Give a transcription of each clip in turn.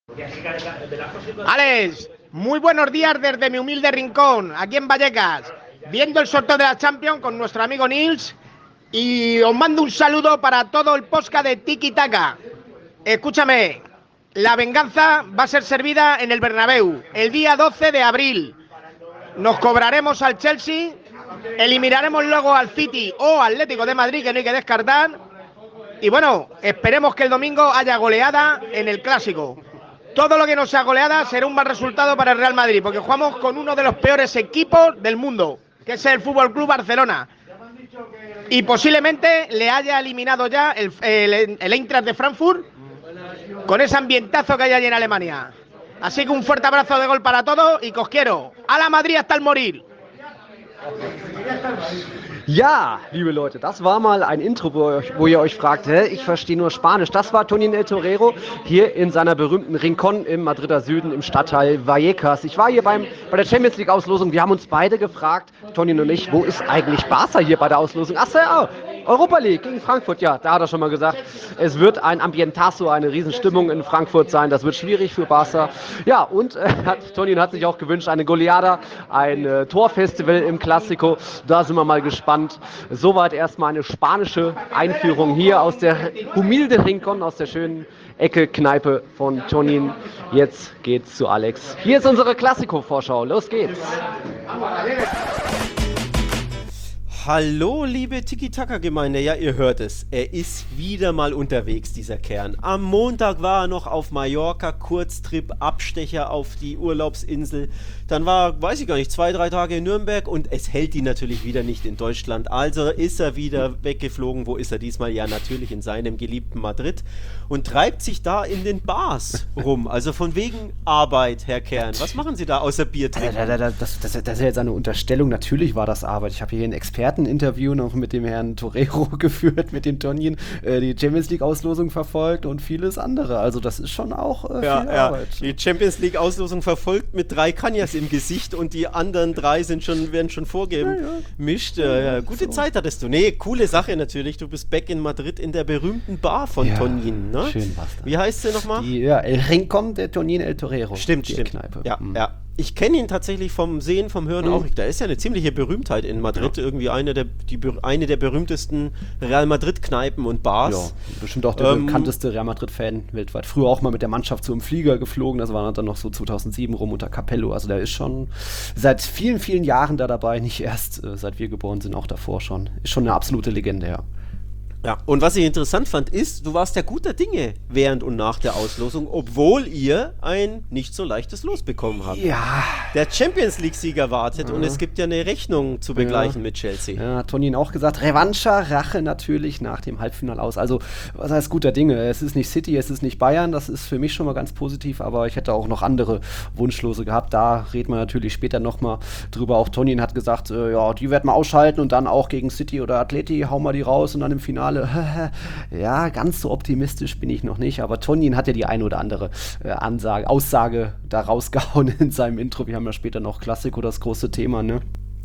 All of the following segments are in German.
Alex, muy buenos días desde mi humilde rincón, aquí en Vallecas, viendo el sorteo de la Champions con nuestro amigo Nils, y os mando un saludo para todo el podcast de Tiki Taka. Escúchame, la venganza va a ser servida en el Bernabéu el día 12 de abril. Nos cobraremos al Chelsea, eliminaremos luego al City o Atlético de Madrid, que no hay que descartar, y bueno, esperemos que el domingo haya goleada en el Clásico. Todo lo que no sea goleada será un mal resultado para el Real Madrid, porque jugamos con uno de los peores equipos del mundo, que es el Fútbol Club Barcelona. Y posiblemente le haya eliminado ya el Eintracht de Frankfurt con ese ambientazo que hay allí en Alemania. Así que un fuerte abrazo de gol para todos y que os quiero. ¡A la Madrid hasta el morir! Ja, liebe Leute, das war mal ein Intro, wo ihr euch fragt, ich verstehe nur Spanisch. Das war Tonin El Torero hier in seiner berühmten Rincón im Madrider Süden im Stadtteil Vallecas. Ich war hier bei der Champions League Auslosung. Wir haben uns beide gefragt, Tonin und ich, wo ist eigentlich Barca hier bei der Auslosung? Ach so, ja, Europa League gegen Frankfurt, ja, da hat er schon mal gesagt, es wird ein Ambientazo, eine Riesenstimmung in Frankfurt sein. Das wird schwierig für Barca. Ja, und Tonin hat sich auch gewünscht, eine Goleada, ein Torfestival im Clásico. Da sind wir mal gespannt. Soweit erstmal eine spanische Einführung hier aus der humilde Rincón, aus der schönen Ecke Kneipe von Tonin. Jetzt geht's zu Alex. Hier ist unsere Clásico-Vorschau. Los geht's. Hallo, liebe Tiki-Taka-Gemeinde. Ja, ihr hört es. Er ist wieder mal unterwegs, dieser Kern. Am Montag war er noch auf Mallorca, Kurztrip, Abstecher auf die Urlaubsinsel. Dann war, weiß ich gar nicht, 2-3 Tage in Nürnberg und es hält ihn natürlich wieder nicht in Deutschland. Also ist er wieder weggeflogen. Wo ist er diesmal? Ja, natürlich in seinem geliebten Madrid und treibt sich da in den Bars rum. Also von wegen Arbeit, Herr Kern. Was machen Sie da außer Bier trinken? Das ist jetzt eine Unterstellung. Natürlich war das Arbeit. Ich habe hier ein Experteninterview noch mit dem Herrn Torero geführt, mit dem Tonin, die Champions League Auslosung verfolgt und vieles andere. Also das ist schon auch viel Arbeit. Die Champions League Auslosung verfolgt mit 3 Kanjas im Gesicht und die anderen 3 werden schon vorgemischt. Gute so. Zeit hattest du. Nee, coole Sache natürlich. Du bist back in Madrid in der berühmten Bar von Tonin. Ne? Schön war's da. Wie heißt sie nochmal? El Rincón de Tonin El Torero. Stimmt. Kneipe. Ja. Ich kenne ihn tatsächlich vom Sehen, vom Hören auch. Da ist ja eine ziemliche Berühmtheit in Madrid. Irgendwie eine der berühmtesten Real Madrid-Kneipen und Bars. Ja, bestimmt auch der bekannteste Real Madrid-Fan weltweit. Früher auch mal mit der Mannschaft so im Flieger geflogen. Das war dann noch so 2007 rum unter Capello. Also der ist schon seit vielen, vielen Jahren da dabei. Nicht erst seit wir geboren sind, auch davor schon. Ist schon eine absolute Legende, ja. Ja, und was ich interessant fand, ist, du warst ja guter Dinge während und nach der Auslosung, obwohl ihr ein nicht so leichtes Los bekommen habt. Ja. Der Champions-League-Sieger wartet und es gibt ja eine Rechnung zu begleichen mit Chelsea. Ja, hat Tonin auch gesagt. Revancha, Rache natürlich nach dem Halbfinale aus. Also, was heißt guter Dinge? Es ist nicht City, es ist nicht Bayern, das ist für mich schon mal ganz positiv, aber ich hätte auch noch andere Wunschlose gehabt. Da reden wir natürlich später nochmal drüber. Auch Tonin hat gesagt, die werden wir ausschalten und dann auch gegen City oder Atleti hauen wir die raus und dann im Finale. Ja, ganz so optimistisch bin ich noch nicht, aber Tonin hat ja die eine oder andere Aussage da rausgehauen in seinem Intro. Wir haben ja später noch Clásico, das große Thema, ne?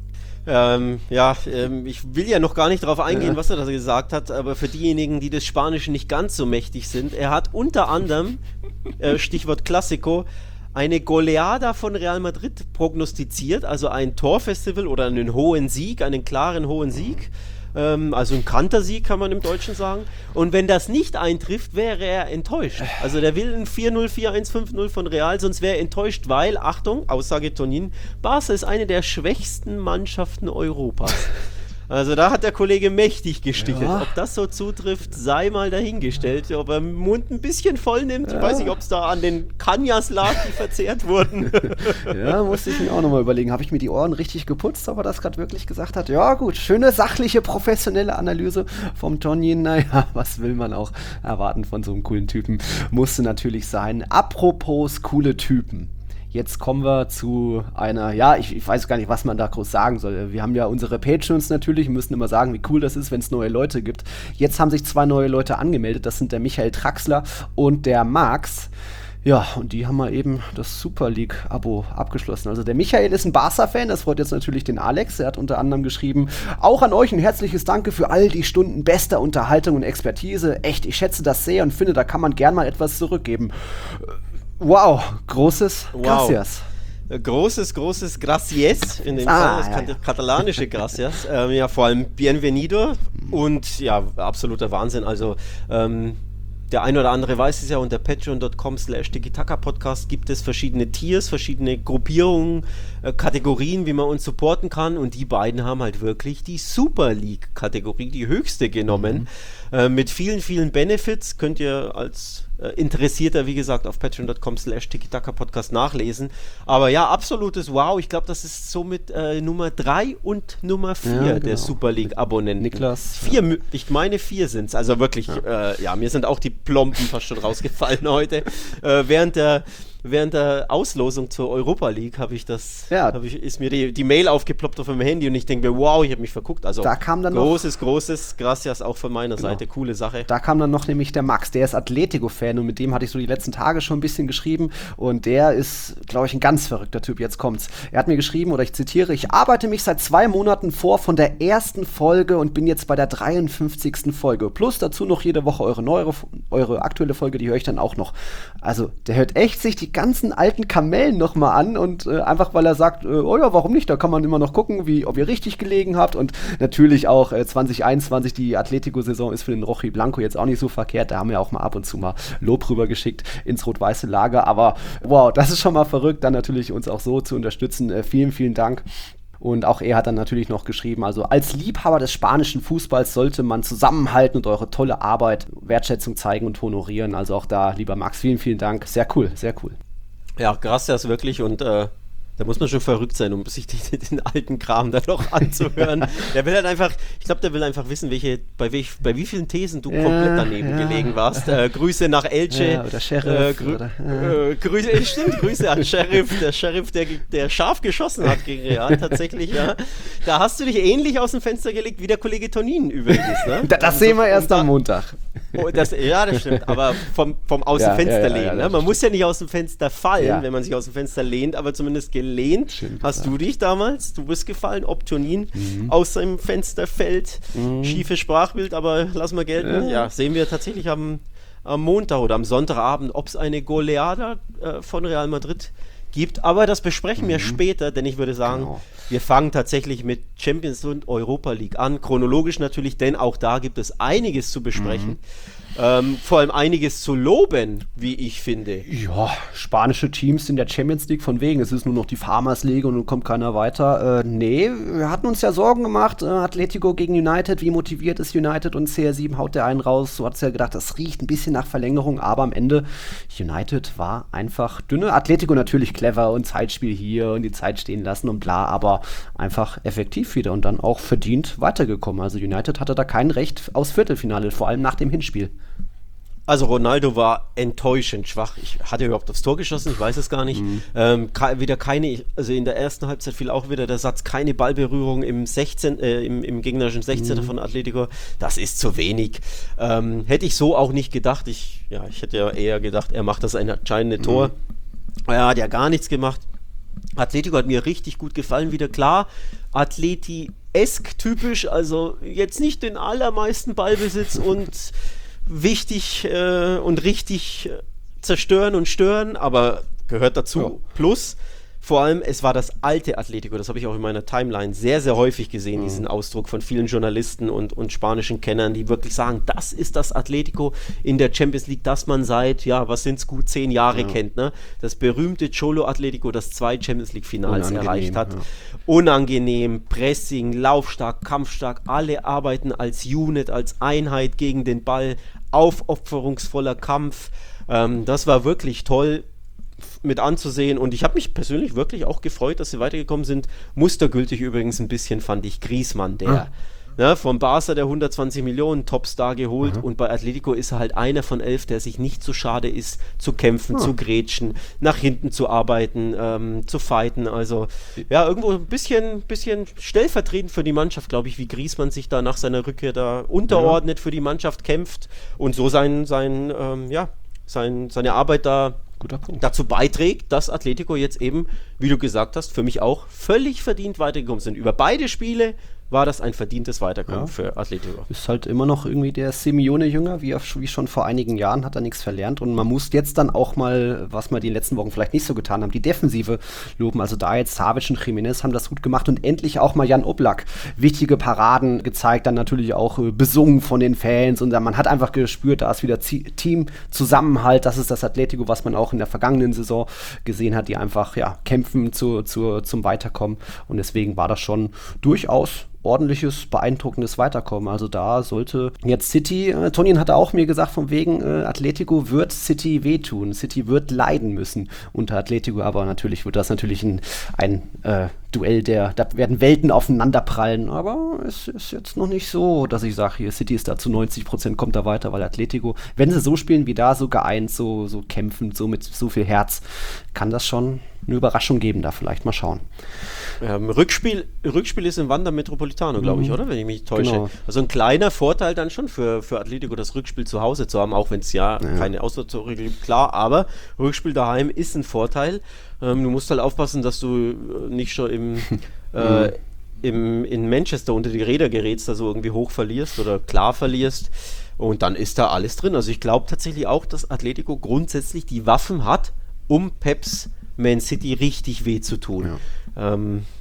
Ich will ja noch gar nicht darauf eingehen, was er da gesagt hat, aber für diejenigen, die des Spanischen nicht ganz so mächtig sind, er hat unter anderem, Stichwort Clásico, eine Goleada von Real Madrid prognostiziert, also ein Torfestival oder einen hohen Sieg, einen klaren hohen Sieg. Also ein Kantersieg, kann man im Deutschen sagen. Und wenn das nicht eintrifft, wäre er enttäuscht. Also der will ein 4-0, 4-1, 5-0 von Real, sonst wäre er enttäuscht, weil, Achtung, Aussage Tonin, Barca ist eine der schwächsten Mannschaften Europas. Also da hat der Kollege mächtig gestichelt. Ja. Ob das so zutrifft, sei mal dahingestellt. Ob er den Mund ein bisschen voll nimmt, ich weiß nicht, ob es da an den Kanjas lag, die verzehrt wurden. Ja, musste ich mir auch nochmal überlegen. Habe ich mir die Ohren richtig geputzt, ob er das gerade wirklich gesagt hat? Ja gut, schöne, sachliche, professionelle Analyse vom Tonin. Naja, was will man auch erwarten von so einem coolen Typen? Musste natürlich sein. Apropos coole Typen. Jetzt kommen wir zu einer, ich weiß gar nicht, was man da groß sagen soll. Wir haben ja unsere Patreons natürlich, müssen immer sagen, wie cool das ist, wenn es neue Leute gibt. Jetzt haben sich 2 neue Leute angemeldet, das sind der Michael Traxler und der Max. Ja, und die haben mal eben das Super League-Abo abgeschlossen. Also der Michael ist ein Barca-Fan, das freut jetzt natürlich den Alex. Er hat unter anderem geschrieben, auch an euch ein herzliches Danke für all die Stunden bester Unterhaltung und Expertise. Echt, ich schätze das sehr und finde, da kann man gern mal etwas zurückgeben. Wow, großes Gracias. Großes Gracias in dem Fall, das katalanische Gracias. Ja, vor allem Bienvenido und ja, absoluter Wahnsinn. Also, der ein oder andere weiß es ja, unter patreon.com/tiki-taka-podcast gibt es verschiedene Tiers, verschiedene Gruppierungen, Kategorien, wie man uns supporten kann, und die beiden haben halt wirklich die Super League-Kategorie, die höchste genommen, mit vielen Benefits. Könnt ihr als Interessierter, wie gesagt, auf patreon.com/tiki-taka-podcast nachlesen. Aber ja, absolutes Wow. Ich glaube, das ist somit Nummer 3 und Nummer 4 der Super League-Abonnenten. Niklas. 4, ich meine 4 sind es. Also wirklich, mir sind auch die Plomben fast schon rausgefallen heute. Während der Auslosung zur Europa League ist mir die Mail aufgeploppt auf meinem Handy und ich denke mir, wow, ich habe mich verguckt. Also da kam dann großes Gracias auch von meiner Seite. Coole Sache. Da kam dann noch nämlich der Max, der ist Atletico-Fan und mit dem hatte ich so die letzten Tage schon ein bisschen geschrieben und der ist, glaube ich, ein ganz verrückter Typ. Jetzt kommt's. Er hat mir geschrieben, oder ich zitiere, ich arbeite mich seit 2 Monaten vor von der ersten Folge und bin jetzt bei der 53. Folge. Plus dazu noch jede Woche eure aktuelle Folge, die höre ich dann auch noch. Also, der hört echt sich die ganzen alten Kamellen nochmal an und einfach, weil er sagt, oh ja, warum nicht? Da kann man immer noch gucken, ob ihr richtig gelegen habt und natürlich auch 2021, die Atletico-Saison ist für den Rochi Blanco jetzt auch nicht so verkehrt. Da haben wir auch mal ab und zu mal Lob rübergeschickt ins rot-weiße Lager, aber wow, das ist schon mal verrückt, dann natürlich uns auch so zu unterstützen. Vielen Dank. Und auch er hat dann natürlich noch geschrieben, also als Liebhaber des spanischen Fußballs sollte man zusammenhalten und eure tolle Arbeit, Wertschätzung zeigen und honorieren. Also auch da, lieber Max, vielen Dank. Sehr cool, sehr cool. Ja, gracias wirklich und da muss man schon verrückt sein, um sich den alten Kram da noch anzuhören. Der will halt einfach, ich glaube, der will einfach wissen, bei wie vielen Thesen du komplett daneben gelegen warst. Grüße nach Elche. Ja, oder Sheriff. Grüße an Sheriff. Der Sheriff, der scharf geschossen hat gegen Real, tatsächlich, ja. Da hast du dich ähnlich aus dem Fenster gelegt, wie der Kollege Tonin übrigens. Ne? Das sehen wir erst am Montag. Das stimmt, aber vom aus dem Fenster lehnen. Ne? Man muss ja nicht aus dem Fenster fallen, wenn man sich aus dem Fenster lehnt, aber zumindest gelehnt. Hast du dich damals? Du bist gefallen, ob Tonin aus seinem Fenster fällt. Schiefes Sprachbild, aber lassen wir gelten. Ja, sehen wir tatsächlich am Montag oder am Sonntagabend, ob es eine Goleada von Real Madrid gibt. Aber das besprechen wir später, denn ich würde sagen, wir fangen tatsächlich mit Champions und Europa League an. Chronologisch natürlich, denn auch da gibt es einiges zu besprechen. Vor allem einiges zu loben, wie ich finde. Ja, spanische Teams in der Champions League, von wegen, es ist nur noch die Farmers League und nun kommt keiner weiter. Nee, wir hatten uns ja Sorgen gemacht, Atletico gegen United, wie motiviert ist United und CR7 haut der einen raus. So hat es ja gedacht, das riecht ein bisschen nach Verlängerung, aber am Ende, United war einfach dünne. Atletico natürlich clever und Zeitspiel hier und die Zeit stehen lassen und bla, aber einfach effektiv wieder und dann auch verdient weitergekommen. Also United hatte da kein Recht aufs Viertelfinale, vor allem nach dem Hinspiel. Also Ronaldo war enttäuschend schwach. Hat er überhaupt aufs Tor geschossen? Ich weiß es gar nicht. Wieder keine, also in der ersten Halbzeit fiel auch wieder der Satz, keine Ballberührung im gegnerischen 16er von Atletico. Das ist zu wenig. Hätte ich so auch nicht gedacht. Ich hätte ja eher gedacht, er macht das entscheidende Tor. Er hat ja gar nichts gemacht. Atletico hat mir richtig gut gefallen, wieder klar. Atleti-esk typisch, also jetzt nicht den allermeisten Ballbesitz und wichtig und richtig zerstören und stören, aber gehört dazu. Ja. Plus, vor allem, es war das alte Atletico, das habe ich auch in meiner Timeline sehr, sehr häufig gesehen, diesen Ausdruck von vielen Journalisten und spanischen Kennern, die wirklich sagen, das ist das Atletico in der Champions League, das man seit, was sind es, gut 10 Jahre kennt. Ne? Das berühmte Cholo Atletico, das 2 Champions League-Finals erreicht hat. Ja. Unangenehm, Pressing, laufstark, kampfstark, alle arbeiten als Unit, als Einheit gegen den Ball, aufopferungsvoller Kampf. Das war wirklich toll mit anzusehen und ich habe mich persönlich wirklich auch gefreut, dass sie weitergekommen sind. Mustergültig übrigens ein bisschen fand ich Griezmann, der von Barca der 120 Millionen Topstar geholt und bei Atletico ist er halt einer von 11, der sich nicht so schade ist, zu kämpfen, zu grätschen, nach hinten zu arbeiten, zu fighten. Also irgendwo ein bisschen stellvertretend für die Mannschaft, glaube ich, wie Griezmann sich da nach seiner Rückkehr da unterordnet, für die Mannschaft kämpft und so seine Arbeit da dazu beiträgt, dass Atletico jetzt eben, wie du gesagt hast, für mich auch völlig verdient weitergekommen sind. Über beide Spiele war das ein verdientes Weiterkommen für Atletico. Ist halt immer noch irgendwie der Simeone-Jünger, wie schon vor einigen Jahren, hat er nichts verlernt. Und man muss jetzt dann auch mal, was wir die letzten Wochen vielleicht nicht so getan haben, die Defensive loben. Also da jetzt Savic und Jiménez haben das gut gemacht und endlich auch mal Jan Oblak. Wichtige Paraden gezeigt, dann natürlich auch besungen von den Fans. Und man hat einfach gespürt, da ist wieder Teamzusammenhalt. Das ist das Atletico, was man auch in der vergangenen Saison gesehen hat, die einfach kämpfen zum Weiterkommen. Und deswegen war das schon durchaus ordentliches, beeindruckendes Weiterkommen. Also da sollte jetzt City, Tonien hatte auch mir gesagt, von wegen Atletico wird City wehtun. City wird leiden müssen unter Atletico, aber natürlich wird das ein Duell, da werden Welten aufeinanderprallen, aber es ist jetzt noch nicht so, dass ich sage, hier City ist da zu 90%, kommt da weiter, weil Atletico, wenn sie so spielen wie da, so geeint, so kämpfend, so mit so viel Herz, kann das schon eine Überraschung geben, da vielleicht mal schauen. Rückspiel ist im Wanda Metropolitano, glaube ich, oder? Wenn ich mich täusche. Genau. Also ein kleiner Vorteil dann schon für Atletico, das Rückspiel zu Hause zu haben, auch wenn es keine Auswärtstore gibt, klar, aber Rückspiel daheim ist ein Vorteil. Du musst halt aufpassen, dass du nicht schon in Manchester unter die Räder gerätst, also irgendwie hoch verlierst oder klar verlierst. Und dann ist da alles drin. Also ich glaube tatsächlich auch, dass Atletico grundsätzlich die Waffen hat, um Peps Man City richtig weh zu tun. Ja.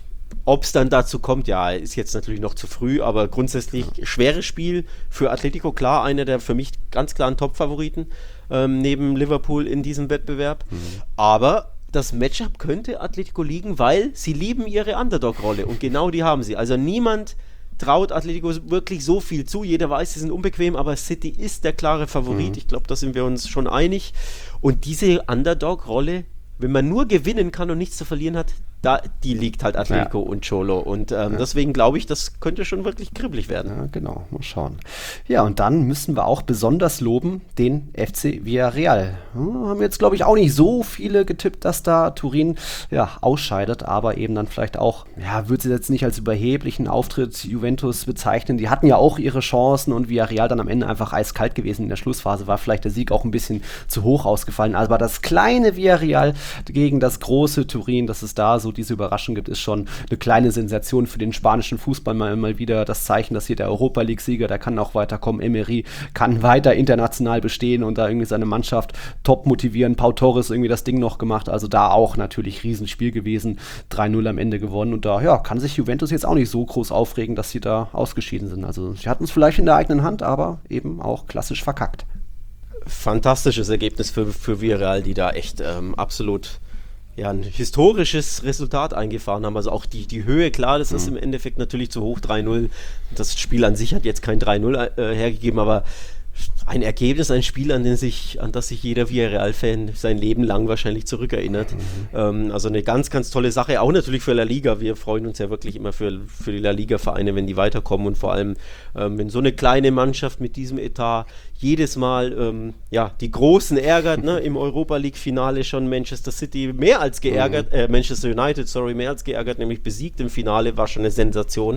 Ob es dann dazu kommt, ist jetzt natürlich noch zu früh, aber grundsätzlich schweres Spiel für Atletico, klar, einer der für mich ganz klaren Top-Favoriten neben Liverpool in diesem Wettbewerb. Aber das Matchup könnte Atletico liegen, weil sie lieben ihre Underdog-Rolle und genau die haben sie. Also niemand traut Atletico wirklich so viel zu. Jeder weiß, sie sind unbequem, aber City ist der klare Favorit. Ich glaube, da sind wir uns schon einig. Und diese Underdog-Rolle, wenn man nur gewinnen kann und nichts zu verlieren hat, die liegt halt Atletico und Cholo. Und deswegen glaube ich, das könnte schon wirklich kribbelig werden. Ja, genau. Mal schauen. Ja, und dann müssen wir auch besonders loben den FC Villarreal. Haben jetzt, glaube ich, auch nicht so viele getippt, dass da Turin ausscheidet, aber eben dann vielleicht auch, würde sie jetzt nicht als überheblichen Auftritt Juventus bezeichnen. Die hatten ja auch ihre Chancen und Villarreal dann am Ende einfach eiskalt gewesen in der Schlussphase. War vielleicht der Sieg auch ein bisschen zu hoch ausgefallen. Aber das kleine Villarreal gegen das große Turin, dass es da so diese Überraschung gibt, ist schon eine kleine Sensation für den spanischen Fußball. Mal wieder das Zeichen, dass hier der Europa-League-Sieger, der kann auch weiterkommen. Emery kann weiter international bestehen und da irgendwie seine Mannschaft top motivieren. Pau Torres irgendwie das Ding noch gemacht. Also da auch natürlich Riesenspiel gewesen. 3-0 am Ende gewonnen. Und da kann sich Juventus jetzt auch nicht so groß aufregen, dass sie da ausgeschieden sind. Also sie hatten es vielleicht in der eigenen Hand, aber eben auch klassisch verkackt. Fantastisches Ergebnis für Villarreal, die da echt absolut ein historisches Resultat eingefahren haben. Also auch die Höhe, klar, das ist im Endeffekt natürlich zu hoch, 3-0. Das Spiel an sich hat jetzt kein 3-0 hergegeben, aber ein Ergebnis, ein Spiel, an das sich jeder Villarreal-Fan sein Leben lang wahrscheinlich zurückerinnert. Also eine ganz, ganz tolle Sache, auch natürlich für La Liga. Wir freuen uns ja wirklich immer für die La Liga-Vereine, wenn die weiterkommen und vor allem, wenn so eine kleine Mannschaft mit diesem Etat jedes Mal die Großen ärgert, im Europa-League-Finale schon Manchester City mehr als geärgert, Manchester United, mehr als geärgert, nämlich besiegt im Finale, war schon eine Sensation.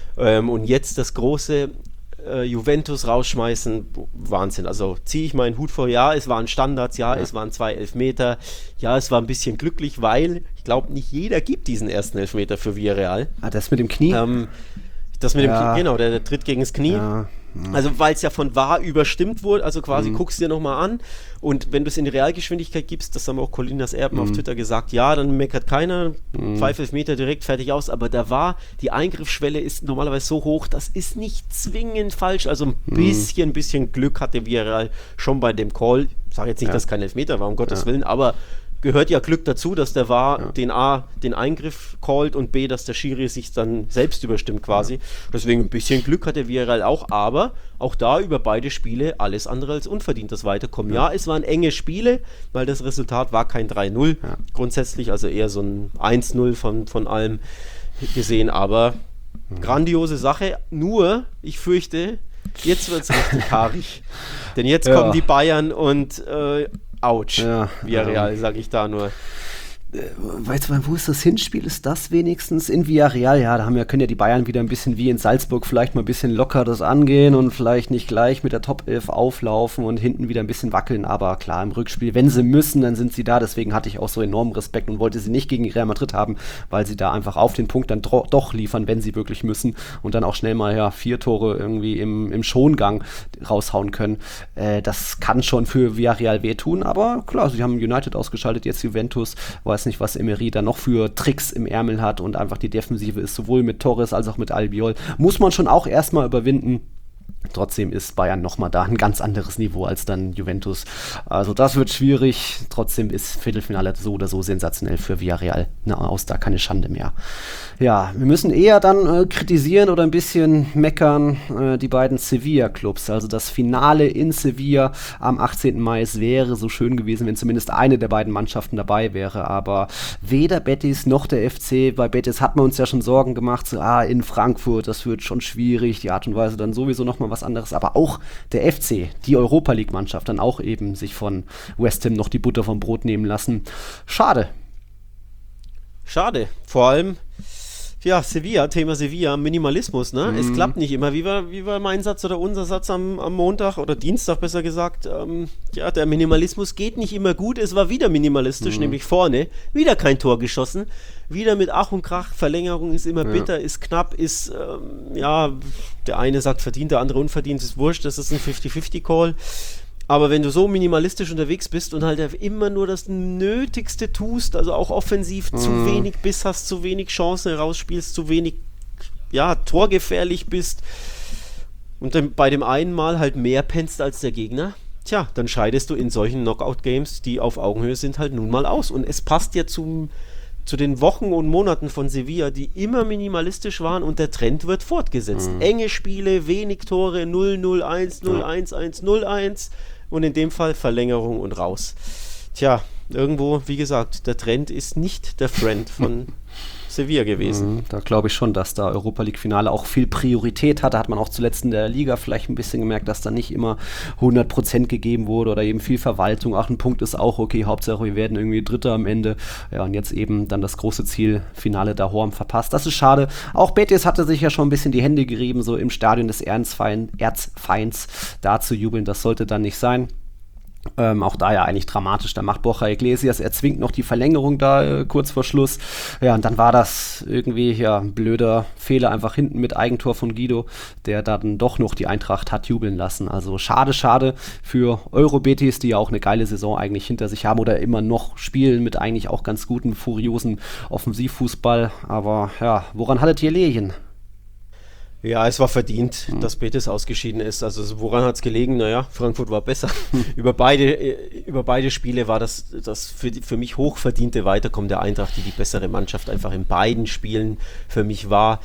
Und jetzt das große Juventus rausschmeißen, Wahnsinn. Also ziehe ich meinen Hut vor, es waren Standards, es waren 2 Elfmeter, es war ein bisschen glücklich, weil ich glaube, nicht jeder gibt diesen ersten Elfmeter für Villarreal. Das mit dem Knie? Das mit dem Knie, genau, der Tritt gegen das Knie. Also weil es ja von VAR überstimmt wurde, also quasi guckst du dir nochmal an und wenn du es in die Realgeschwindigkeit gibst, das haben auch Colinas Erben auf Twitter gesagt, dann meckert keiner, 5 Elfmeter direkt, fertig aus, aber die Eingriffsschwelle ist normalerweise so hoch, das ist nicht zwingend falsch, also ein bisschen Glück hatte Villarreal schon bei dem Call, ich sage jetzt nicht, dass kein Elfmeter war, um Gottes Willen, aber gehört ja Glück dazu, dass der VAR den Eingriff callt und B, dass der Schiri sich dann selbst überstimmt quasi. Deswegen ein bisschen Glück hatte Villarreal auch, aber auch da über beide Spiele alles andere als unverdient das Weiterkommen. Es waren enge Spiele, weil das Resultat war kein 3-0 grundsätzlich, also eher so ein 1-0 von allem gesehen, aber grandiose Sache. Nur, ich fürchte, jetzt wird es richtig haarig. Denn jetzt kommen die Bayern und Autsch, Villarreal, sage ich da nur. weißt du, wo ist das Hinspiel? Ist das wenigstens in Villarreal? Ja, da können ja die Bayern wieder ein bisschen wie in Salzburg vielleicht mal ein bisschen locker das angehen und vielleicht nicht gleich mit der Top 11 auflaufen und hinten wieder ein bisschen wackeln. Aber klar, im Rückspiel, wenn sie müssen, dann sind sie da. Deswegen hatte ich auch so enormen Respekt und wollte sie nicht gegen Real Madrid haben, weil sie da einfach auf den Punkt dann doch liefern, wenn sie wirklich müssen und dann auch schnell mal 4 Tore irgendwie im Schongang raushauen können. Das kann schon für Villarreal wehtun, aber klar, sie haben United ausgeschaltet, jetzt Juventus. Weiß nicht, was Emery da noch für Tricks im Ärmel hat und einfach die Defensive ist sowohl mit Torres als auch mit Albiol. Muss man schon auch erstmal überwinden. Trotzdem ist Bayern nochmal da ein ganz anderes Niveau als dann Juventus. Also das wird schwierig. Trotzdem ist Viertelfinale so oder so sensationell für Villarreal. Da keine Schande mehr. Ja, wir müssen eher dann kritisieren oder ein bisschen meckern die beiden Sevilla-Clubs. Also das Finale in Sevilla am 18. Mai. Es wäre so schön gewesen, wenn zumindest eine der beiden Mannschaften dabei wäre. Aber weder Betis noch der FC. Bei Betis hat man uns ja schon Sorgen gemacht. So, in Frankfurt, das wird schon schwierig. Die Art und Weise dann sowieso nochmal was anderes, aber auch der FC, die Europa League-Mannschaft, dann auch eben sich von West Ham noch die Butter vom Brot nehmen lassen. Schade. Schade, vor allem Thema Sevilla, Minimalismus, ne? Es klappt nicht immer. Wie war mein Satz oder unser Satz am Montag oder Dienstag besser gesagt? Der Minimalismus geht nicht immer gut. Es war wieder minimalistisch, nämlich vorne. Wieder kein Tor geschossen. Wieder mit Ach und Krach. Verlängerung ist immer bitter, ist knapp, ist, der eine sagt verdient, der andere unverdient, ist wurscht. Das ist ein 50-50-Call. Aber wenn du so minimalistisch unterwegs bist und halt immer nur das Nötigste tust, also auch offensiv zu wenig Biss hast, zu wenig Chancen rausspielst, zu wenig torgefährlich bist und dann bei dem einen Mal halt mehr pennst als der Gegner, dann scheidest du in solchen Knockout-Games, die auf Augenhöhe sind, halt nun mal aus. Und es passt ja zu den Wochen und Monaten von Sevilla, die immer minimalistisch waren und der Trend wird fortgesetzt. Enge Spiele, wenig Tore, 0-0, 1-0, 1-1, 0-1 und in dem Fall Verlängerung und raus. Irgendwo, wie gesagt, der Trend ist nicht der Friend von Sevilla gewesen. Da glaube ich schon, dass da Europa League-Finale auch viel Priorität hatte. Hat man auch zuletzt in der Liga vielleicht ein bisschen gemerkt, dass da nicht immer 100% gegeben wurde oder eben viel Verwaltung. Ein Punkt ist auch okay, Hauptsache wir werden irgendwie Dritter am Ende. Ja, und jetzt eben dann das große Ziel, Finale da Horm verpasst. Das ist schade. Auch Betis hatte sich ja schon ein bisschen die Hände gerieben, so im Stadion des Erzfeinds da zu jubeln. Das sollte dann nicht sein. Auch da ja eigentlich dramatisch, da macht Borja Iglesias, er zwingt noch die Verlängerung da kurz vor Schluss. Ja, und dann war das irgendwie ein blöder Fehler einfach hinten mit Eigentor von Guido, der dann doch noch die Eintracht hat jubeln lassen. Also schade für Euro-Betis, die ja auch eine geile Saison eigentlich hinter sich haben oder immer noch spielen mit eigentlich auch ganz guten, furiosen Offensivfußball. Aber woran hattet ihr Lehchen? Ja, es war verdient, dass Betis ausgeschieden ist. Also woran hat es gelegen? Frankfurt war besser. Über beide Spiele war das für mich hochverdiente Weiterkommen der Eintracht, die bessere Mannschaft einfach in beiden Spielen für mich war.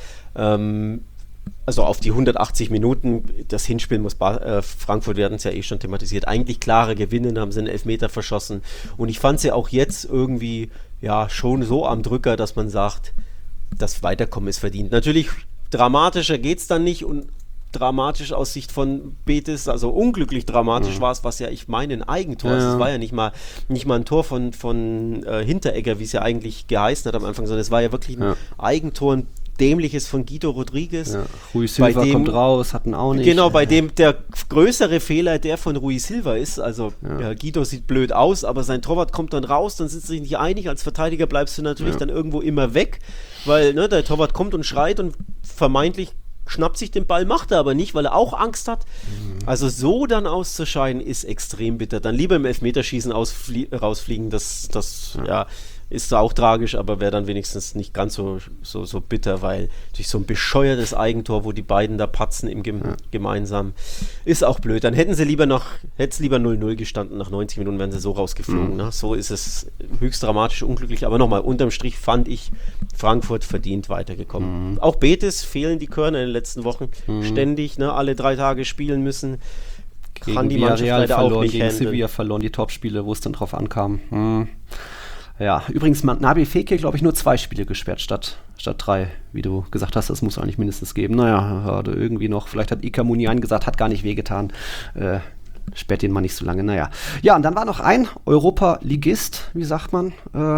Also auf die 180 Minuten, das Hinspiel muss Frankfurt, wir hatten es ja schon thematisiert, eigentlich klare Gewinne, haben sie einen Elfmeter verschossen. Und ich fand sie auch jetzt irgendwie schon so am Drücker, dass man sagt, das Weiterkommen ist verdient. Natürlich dramatischer geht es dann nicht und dramatisch aus Sicht von Betis, also unglücklich dramatisch war es, was ich meine, ein Eigentor. Ja. Es war ja nicht mal ein Tor von Hinteregger, wie es ja eigentlich geheißen hat am Anfang, sondern es war ja wirklich ein Eigentor, ein dämliches von Guido Rodriguez. Ja. Rui Silva kommt raus, hatten auch nicht. Genau, bei dem der größere Fehler der von Rui Silva ist, also Guido sieht blöd aus, aber sein Torwart kommt dann raus, dann sind sie sich nicht einig, als Verteidiger bleibst du natürlich dann irgendwo immer weg, weil der Torwart kommt und schreit und vermeintlich schnappt sich den Ball, macht er aber nicht, weil er auch Angst hat. Also so dann auszuscheiden, ist extrem bitter. Dann lieber im Elfmeterschießen rausfliegen, das ist auch tragisch, aber wäre dann wenigstens nicht ganz so bitter, weil durch so ein bescheuertes Eigentor, wo die beiden da patzen gemeinsam, ist auch blöd. Dann hätte es lieber 0-0 gestanden, nach 90 Minuten wären sie so rausgeflogen. Ne? So ist es höchst dramatisch, unglücklich, aber nochmal, unterm Strich fand ich Frankfurt verdient weitergekommen. Auch Betis fehlen die Körner in den letzten Wochen ständig, alle 3 Tage spielen müssen. Kann die Mannschaft leider auch nicht gegen Sevilla verloren, die Topspiele, wo es dann drauf ankam. Ja, übrigens, Nabil Fekir, glaube ich, nur 2 Spiele gesperrt statt 3, wie du gesagt hast, das muss eigentlich mindestens geben. Naja, hatte irgendwie noch, vielleicht hat Ika Muniain gesagt, hat gar nicht wehgetan. sperrt den mal nicht so lange, naja. Ja, und dann war noch ein Europa-Ligist, wie sagt man,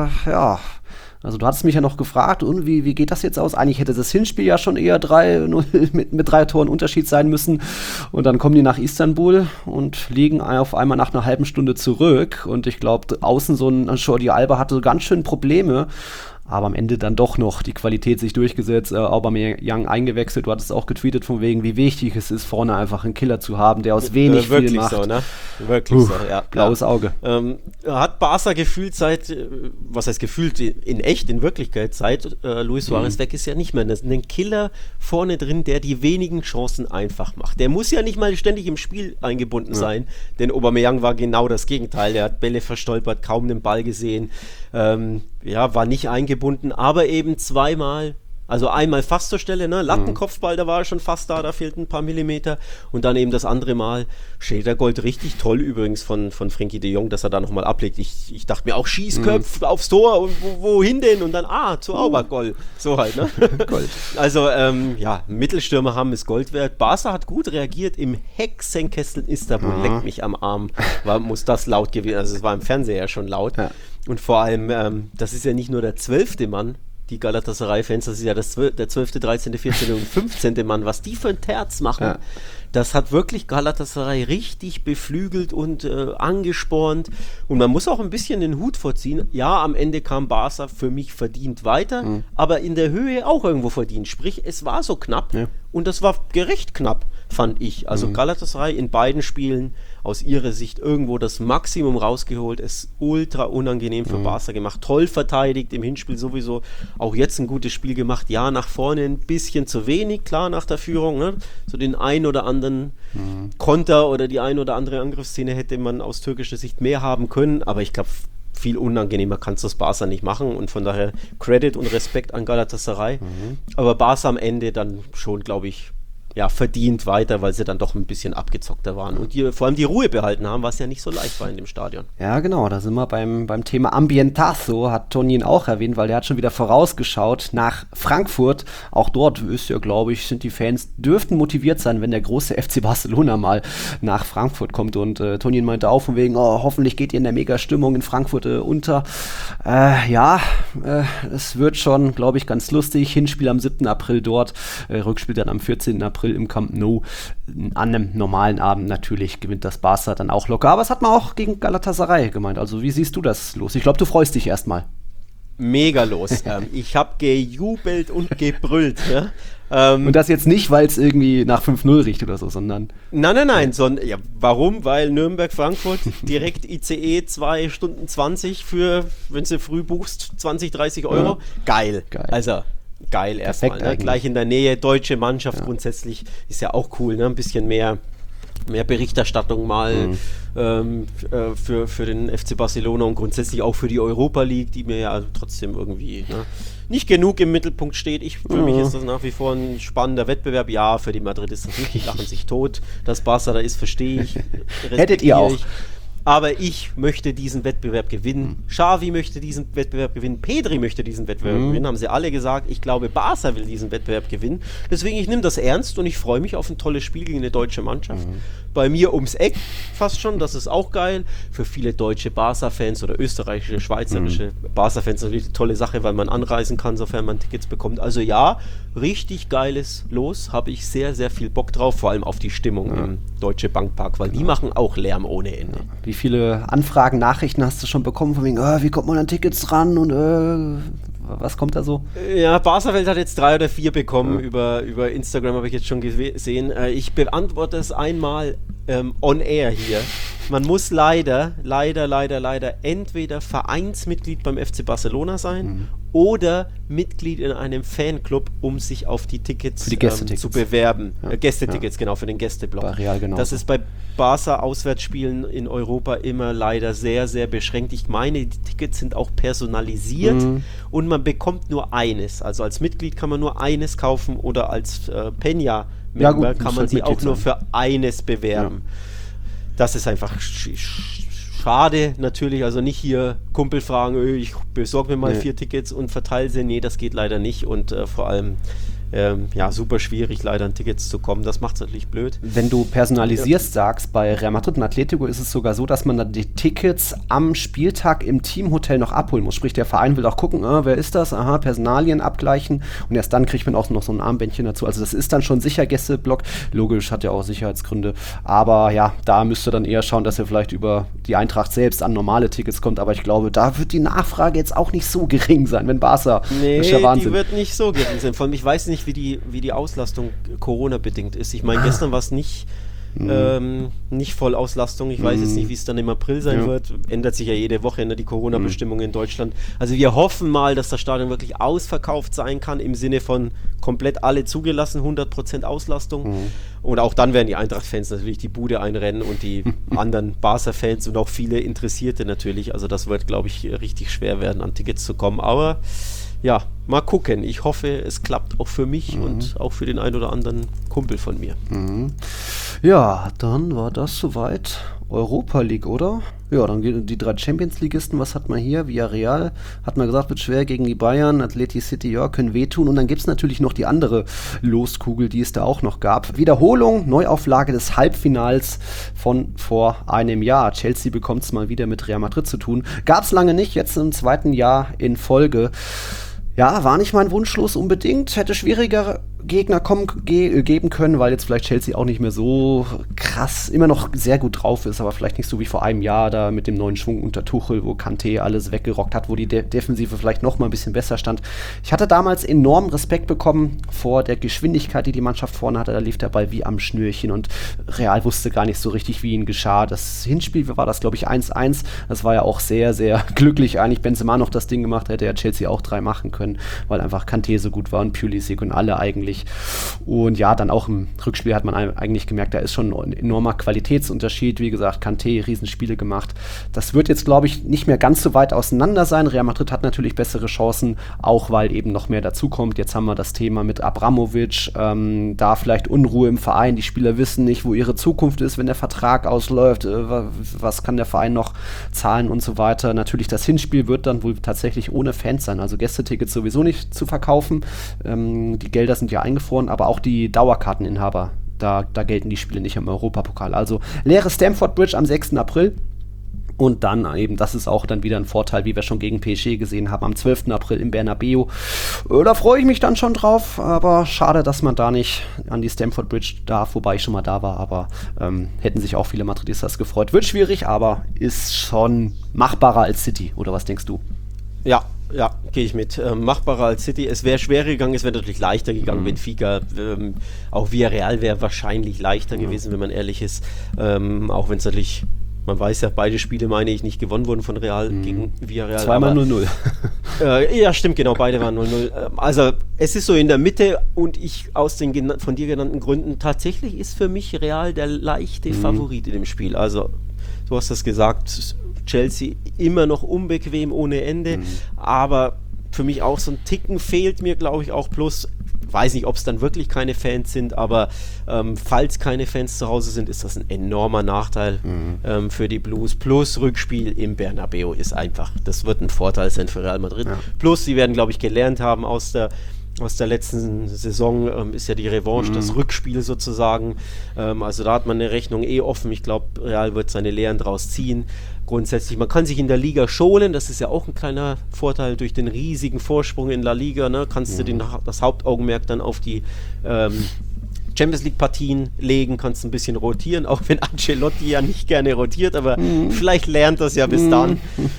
also du hattest mich ja noch gefragt, und wie geht das jetzt aus? Eigentlich hätte das Hinspiel ja schon eher 3-0 mit 3 Toren Unterschied sein müssen. Und dann kommen die nach Istanbul und liegen auf einmal nach einer halben Stunde zurück. Und ich glaube, außen so ein Jordi Alba hatte so ganz schön Probleme. Aber am Ende dann doch noch die Qualität sich durchgesetzt, Aubameyang eingewechselt. Du hattest auch getweetet von wegen, wie wichtig es ist, vorne einfach einen Killer zu haben, der aus wenig viel macht. Wirklich so, ne? Wirklich so, ja. Blaues Auge. Hat Barca gefühlt was heißt gefühlt, in Wirklichkeit, seit Luis Suarez weg ist, ja nicht mehr. Das ist ein Killer vorne drin, der die wenigen Chancen einfach macht. Der muss ja nicht mal ständig im Spiel eingebunden sein, denn Aubameyang war genau das Gegenteil. Der hat Bälle verstolpert, kaum den Ball gesehen, war nicht eingebunden, aber eben zweimal, also einmal fast zur Stelle, ne? Lattenkopfball, da war er schon fast da fehlten ein paar Millimeter, und dann eben das andere Mal Schädergold, richtig toll übrigens von Frenkie de Jong, dass er da nochmal ablegt. Ich dachte mir auch, Schießköpf aufs Tor, und wohin denn? Und dann, zu Auber, Gold. So halt, ne? Gold. Also, Mittelstürmer haben es Gold wert. Barca hat gut reagiert im Hexenkessel Istanbul, leckt mich am Arm, muss das laut gewesen, also es war im Fernseher ja schon laut. Ja. Und vor allem, das ist ja nicht nur der 12. Mann, die Galatasaray-Fans, das ist ja der 12., 13., 14. und 15. Mann, was die für ein Terz machen, das hat wirklich Galatasaray richtig beflügelt und angespornt, und man muss auch ein bisschen den Hut vorziehen. Ja, am Ende kam Barca für mich verdient weiter, aber in der Höhe auch irgendwo verdient, sprich, es war so knapp, und das war gerecht knapp, fand ich. Also Galatasaray in beiden Spielen aus ihrer Sicht irgendwo das Maximum rausgeholt, es ultra unangenehm für Barca gemacht, toll verteidigt, im Hinspiel sowieso, auch jetzt ein gutes Spiel gemacht, ja, nach vorne ein bisschen zu wenig, klar, nach der Führung, ne? So den ein oder anderen Konter oder die ein oder andere Angriffsszene hätte man aus türkischer Sicht mehr haben können, aber ich glaube, viel unangenehmer kannst du das Barca nicht machen, und von daher Credit und Respekt an Galatasaray, aber Barca am Ende dann schon, glaube ich, verdient weiter, weil sie dann doch ein bisschen abgezockter waren und vor allem die Ruhe behalten haben, was ja nicht so leicht war in dem Stadion. Ja, genau, da sind wir beim Thema Ambientazo, hat Tonin auch erwähnt, weil der hat schon wieder vorausgeschaut nach Frankfurt. Auch dort ist ja, glaube ich, sind die Fans, dürften motiviert sein, wenn der große FC Barcelona mal nach Frankfurt kommt, und Tonin meinte auch von wegen, hoffentlich geht ihr in der Mega-Stimmung in Frankfurt unter. Es wird schon, glaube ich, ganz lustig. Hinspiel am 7. April dort, Rückspiel dann am 14. April im Camp Nou. An einem normalen Abend natürlich gewinnt das Barca dann auch locker. Aber es hat man auch gegen Galatasaray gemeint. Also wie siehst du das los? Ich glaube, du freust dich erstmal. Mega los. Ich habe gejubelt und gebrüllt. Und das jetzt nicht, weil es irgendwie nach 5-0 riecht oder so, sondern... Nein. Warum? Weil Nürnberg-Frankfurt direkt ICE 2 Stunden 20 für, wenn du früh buchst, 20, 30 Euro. Geil. Also... Geil erstmal, ne? Gleich in der Nähe, deutsche Mannschaft grundsätzlich ist ja auch cool, ne? Ein bisschen mehr Berichterstattung mal für den FC Barcelona und grundsätzlich auch für die Europa League, die mir ja also trotzdem irgendwie nicht genug im Mittelpunkt steht. Für mich ist das nach wie vor ein spannender Wettbewerb. Ja, für die Madridisten die lachen sich tot. Dass Barca da ist, verstehe ich. Hättet ihr auch. Aber ich möchte diesen Wettbewerb gewinnen. Xavi möchte diesen Wettbewerb gewinnen. Pedri möchte diesen Wettbewerb gewinnen. Haben sie alle gesagt. Ich glaube, Barca will diesen Wettbewerb gewinnen. Deswegen, ich nehme das ernst und ich freue mich auf ein tolles Spiel gegen eine deutsche Mannschaft. Bei mir ums Eck fast schon. Das ist auch geil. Für viele deutsche Barca-Fans oder österreichische, schweizerische Barca-Fans natürlich eine tolle Sache, weil man anreisen kann, sofern man Tickets bekommt. Also ja, richtig geiles Los. Habe ich sehr, sehr viel Bock drauf. Vor allem auf die Stimmung im Deutsche Bankpark, weil die machen auch Lärm ohne Ende. Wie viele Anfragen, Nachrichten hast du schon bekommen von wegen, wie kommt man an Tickets ran und was kommt da so? Ja, Barca-Welt hat jetzt 3 oder 4 bekommen, über Instagram habe ich jetzt schon gesehen. Ich beantworte es einmal on air hier. Man muss leider entweder Vereinsmitglied beim FC Barcelona sein oder Mitglied in einem Fanclub, um sich auf die Tickets zu bewerben. Gästetickets, genau, für den Gästeblock. Bei Real genauso. Das ist bei Barca-Auswärtsspielen in Europa immer leider sehr, sehr beschränkt. Ich meine, die Tickets sind auch personalisiert und man bekommt nur eines. Also als Mitglied kann man nur eines kaufen oder als Peña-Member kann man sich auch nur für eines bewerben. Das ist einfach schade natürlich, also nicht hier Kumpel fragen, ich besorge mir mal 4 Tickets und verteile sie. Nee, das geht leider nicht und vor allem super schwierig, leider an Tickets zu kommen. Das macht es natürlich blöd. Wenn du personalisierst sagst, bei Real Madrid und Atletico ist es sogar so, dass man dann die Tickets am Spieltag im Teamhotel noch abholen muss. Sprich, der Verein will auch gucken, wer ist das? Aha, Personalien abgleichen und erst dann kriegt man auch noch so ein Armbändchen dazu. Also das ist dann schon sicher Gästeblock. Logisch, hat ja auch Sicherheitsgründe. Aber ja, da müsst ihr dann eher schauen, dass ihr vielleicht über die Eintracht selbst an normale Tickets kommt. Aber ich glaube, da wird die Nachfrage jetzt auch nicht so gering sein, wenn Barca... Nee, das ist ja Wahnsinn. Die wird nicht so gering sein. Vor allem, ich weiß nicht, wie die Auslastung Corona-bedingt ist. Ich meine, gestern war es nicht Vollauslastung. Ich weiß jetzt nicht, wie es dann im April sein wird. Ändert sich ja jede Woche die Corona-Bestimmungen in Deutschland. Also wir hoffen mal, dass das Stadion wirklich ausverkauft sein kann, im Sinne von komplett alle zugelassen, 100% Auslastung. Und auch dann werden die Eintracht-Fans natürlich die Bude einrennen und die anderen Barca-Fans und auch viele Interessierte natürlich. Also das wird, glaube ich, richtig schwer werden, an Tickets zu kommen. Aber ja, mal gucken. Ich hoffe, es klappt auch für mich und auch für den ein oder anderen Kumpel von mir. Ja, dann war das soweit Europa League, oder? Ja, dann geht die 3 Champions-Ligisten. Was hat man hier? Villarreal, hat man gesagt, wird schwer gegen die Bayern. Athletic City, ja, können wehtun. Und dann gibt es natürlich noch die andere Loskugel, die es da auch noch gab. Wiederholung, Neuauflage des Halbfinals von vor einem Jahr. Chelsea bekommt es mal wieder mit Real Madrid zu tun. Gab es lange nicht, jetzt im 2. Jahr in Folge. Ja, war nicht mein Wunschlos unbedingt. Hätte schwierigere Gegner geben können, weil jetzt vielleicht Chelsea auch nicht mehr so krass, immer noch sehr gut drauf ist, aber vielleicht nicht so wie vor einem Jahr da mit dem neuen Schwung unter Tuchel, wo Kanté alles weggerockt hat, wo die Defensive vielleicht noch mal ein bisschen besser stand. Ich hatte damals enormen Respekt bekommen vor der Geschwindigkeit, die die Mannschaft vorne hatte. Da lief der Ball wie am Schnürchen und Real wusste gar nicht so richtig, wie ihnen geschah. Das Hinspiel war das, glaube ich, 1-1. Das war ja auch sehr, sehr glücklich. Eigentlich Benzema noch das Ding gemacht, hätte ja Chelsea auch 3 machen können, weil einfach Kanté so gut war und Pulisic und alle eigentlich. Und ja, dann auch im Rückspiel hat man eigentlich gemerkt, da ist schon ein enormer Qualitätsunterschied. Wie gesagt, Kanté, Riesenspiele gemacht. Das wird jetzt, glaube ich, nicht mehr ganz so weit auseinander sein. Real Madrid hat natürlich bessere Chancen, auch weil eben noch mehr dazukommt. Jetzt haben wir das Thema mit Abramovic, da vielleicht Unruhe im Verein. Die Spieler wissen nicht, wo ihre Zukunft ist, wenn der Vertrag ausläuft. Was kann der Verein noch zahlen und so weiter. Natürlich, das Hinspiel wird dann wohl tatsächlich ohne Fans sein. Also Gästetickets sowieso nicht zu verkaufen. Die Gelder sind ja eingefroren, aber auch die Dauerkarteninhaber, da gelten die Spiele nicht im Europapokal. Also leere Stamford Bridge am 6. April. Und dann eben, das ist auch dann wieder ein Vorteil, wie wir schon gegen PSG gesehen haben, am 12. April im Bernabeu. Da freue ich mich dann schon drauf, aber schade, dass man da nicht an die Stamford Bridge darf, wobei ich schon mal da war, aber hätten sich auch viele Madridistas gefreut. Wird schwierig, aber ist schon machbarer als City, oder was denkst du? Ja, gehe ich mit. Machbarer als City. Es wäre schwerer gegangen, es wäre natürlich leichter gegangen. Benfica, auch Villarreal wäre wahrscheinlich leichter gewesen, wenn man ehrlich ist. Auch wenn es natürlich, man weiß ja, beide Spiele, meine ich, nicht gewonnen wurden von Real gegen Villarreal. 2-0. Ja, stimmt, genau, beide waren 0-0. Also es ist so in der Mitte und ich aus den von dir genannten Gründen, tatsächlich ist für mich Real der leichte Favorit in dem Spiel. Also du hast das gesagt, Chelsea immer noch unbequem ohne Ende, aber für mich auch so ein Ticken fehlt mir, glaube ich, auch plus, weiß nicht, ob es dann wirklich keine Fans sind, aber falls keine Fans zu Hause sind, ist das ein enormer Nachteil für die Blues. Plus Rückspiel im Bernabeu ist einfach, das wird ein Vorteil sein für Real Madrid. Ja. Plus, sie werden, glaube ich, gelernt haben aus der letzten Saison, ist ja die Revanche, das Rückspiel sozusagen. Also da hat man eine Rechnung offen. Ich glaube, Real wird seine Lehren draus ziehen. Grundsätzlich, man kann sich in der Liga schonen, das ist ja auch ein kleiner Vorteil durch den riesigen Vorsprung in La Liga, ne? Kannst du das Hauptaugenmerk dann auf die Champions League Partien legen, kannst ein bisschen rotieren, auch wenn Ancelotti ja nicht gerne rotiert, aber vielleicht lernt das ja bis dann.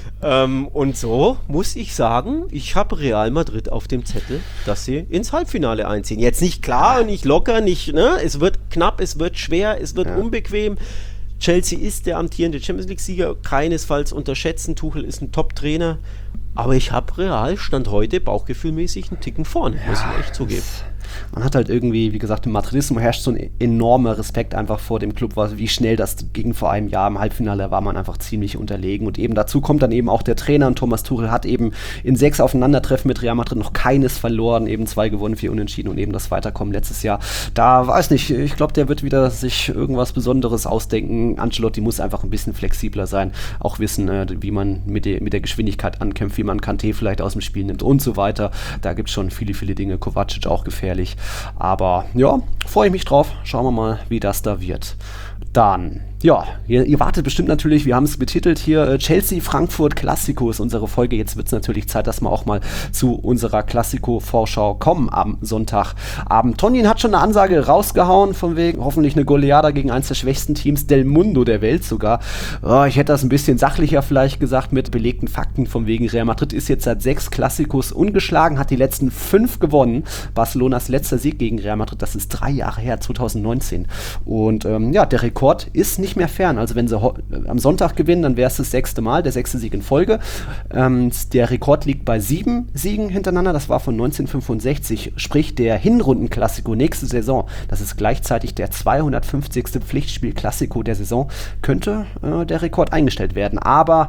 Und so muss ich sagen, ich habe Real Madrid auf dem Zettel, dass sie ins Halbfinale einziehen. Jetzt nicht klar und nicht locker, nicht, ne? Es wird knapp, es wird schwer, es wird unbequem. Chelsea ist der amtierende Champions-League-Sieger, keinesfalls unterschätzen. Tuchel ist ein Top-Trainer, aber ich habe Real Stand heute bauchgefühlmäßig einen Ticken vorne, muss ich echt zugeben. man hat halt irgendwie, wie gesagt, im Madridismo herrscht so ein enormer Respekt einfach vor dem Club, wie schnell das ging vor einem Jahr. Im Halbfinale war man einfach ziemlich unterlegen und eben dazu kommt dann eben auch der Trainer, und Thomas Tuchel hat eben in 6 Aufeinandertreffen mit Real Madrid noch keines verloren, eben 2 gewonnen, 4 unentschieden und eben das Weiterkommen letztes Jahr. Da weiß nicht, ich glaube, der wird wieder sich irgendwas Besonderes ausdenken. Ancelotti muss einfach ein bisschen flexibler sein, auch wissen, wie man mit der Geschwindigkeit ankämpft, wie man Kanté vielleicht aus dem Spiel nimmt und so weiter. Da gibt es schon viele, viele Dinge. Kovacic auch gefährlich. Aber ja, freue ich mich drauf. Schauen wir mal, wie das da wird. Dann, ja, ihr wartet bestimmt natürlich, wir haben es betitelt hier, Chelsea-Frankfurt Classico ist unsere Folge. Jetzt wird es natürlich Zeit, dass wir auch mal zu unserer Classico-Vorschau kommen am Sonntagabend. Tonin hat schon eine Ansage rausgehauen, von wegen hoffentlich eine Goleada gegen eines der schwächsten Teams del Mundo der Welt sogar. Ich hätte das ein bisschen sachlicher vielleicht gesagt, mit belegten Fakten, von wegen Real Madrid ist jetzt seit 6 Klassikos ungeschlagen, hat die letzten 5 gewonnen. Barcelonas letzter Sieg gegen Real Madrid, das ist 3 Jahre her, 2019. Und ja, der Rekord ist nicht mehr fern. Also wenn sie am Sonntag gewinnen, dann wäre es das 6. Mal, der 6. Sieg in Folge. Der Rekord liegt bei 7 Siegen hintereinander. Das war von 1965. Sprich, der Hinrunden-Klassiko nächste Saison, das ist gleichzeitig der 250. Pflichtspiel-Klassiko der Saison, könnte der Rekord eingestellt werden. Aber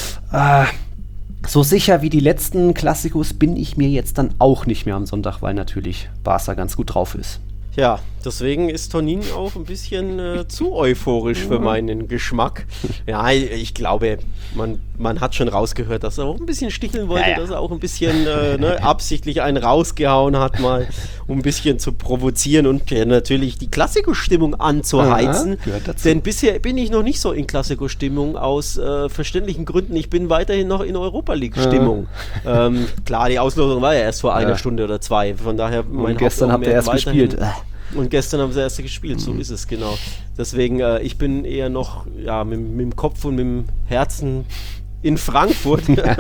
so sicher wie die letzten Klassikos bin ich mir jetzt dann auch nicht mehr am Sonntag, weil natürlich Barca ganz gut drauf ist. Ja, deswegen ist Tonin auch ein bisschen zu euphorisch für meinen Geschmack. Ja, ich glaube, man hat schon rausgehört, dass er auch ein bisschen sticheln wollte, dass er auch ein bisschen absichtlich einen rausgehauen hat, mal um ein bisschen zu provozieren und natürlich die Klassiko-Stimmung anzuheizen. Denn bisher bin ich noch nicht so in Klassiko-Stimmung aus verständlichen Gründen. Ich bin weiterhin noch in Europa-League-Stimmung. Klar, die Auslosung war ja erst vor einer Stunde oder 2. Von daher, und gestern habt ihr erst gespielt. Und gestern haben sie erst gespielt, so ist es, genau. Deswegen, ich bin eher noch mit dem Kopf und mit dem Herzen in Frankfurt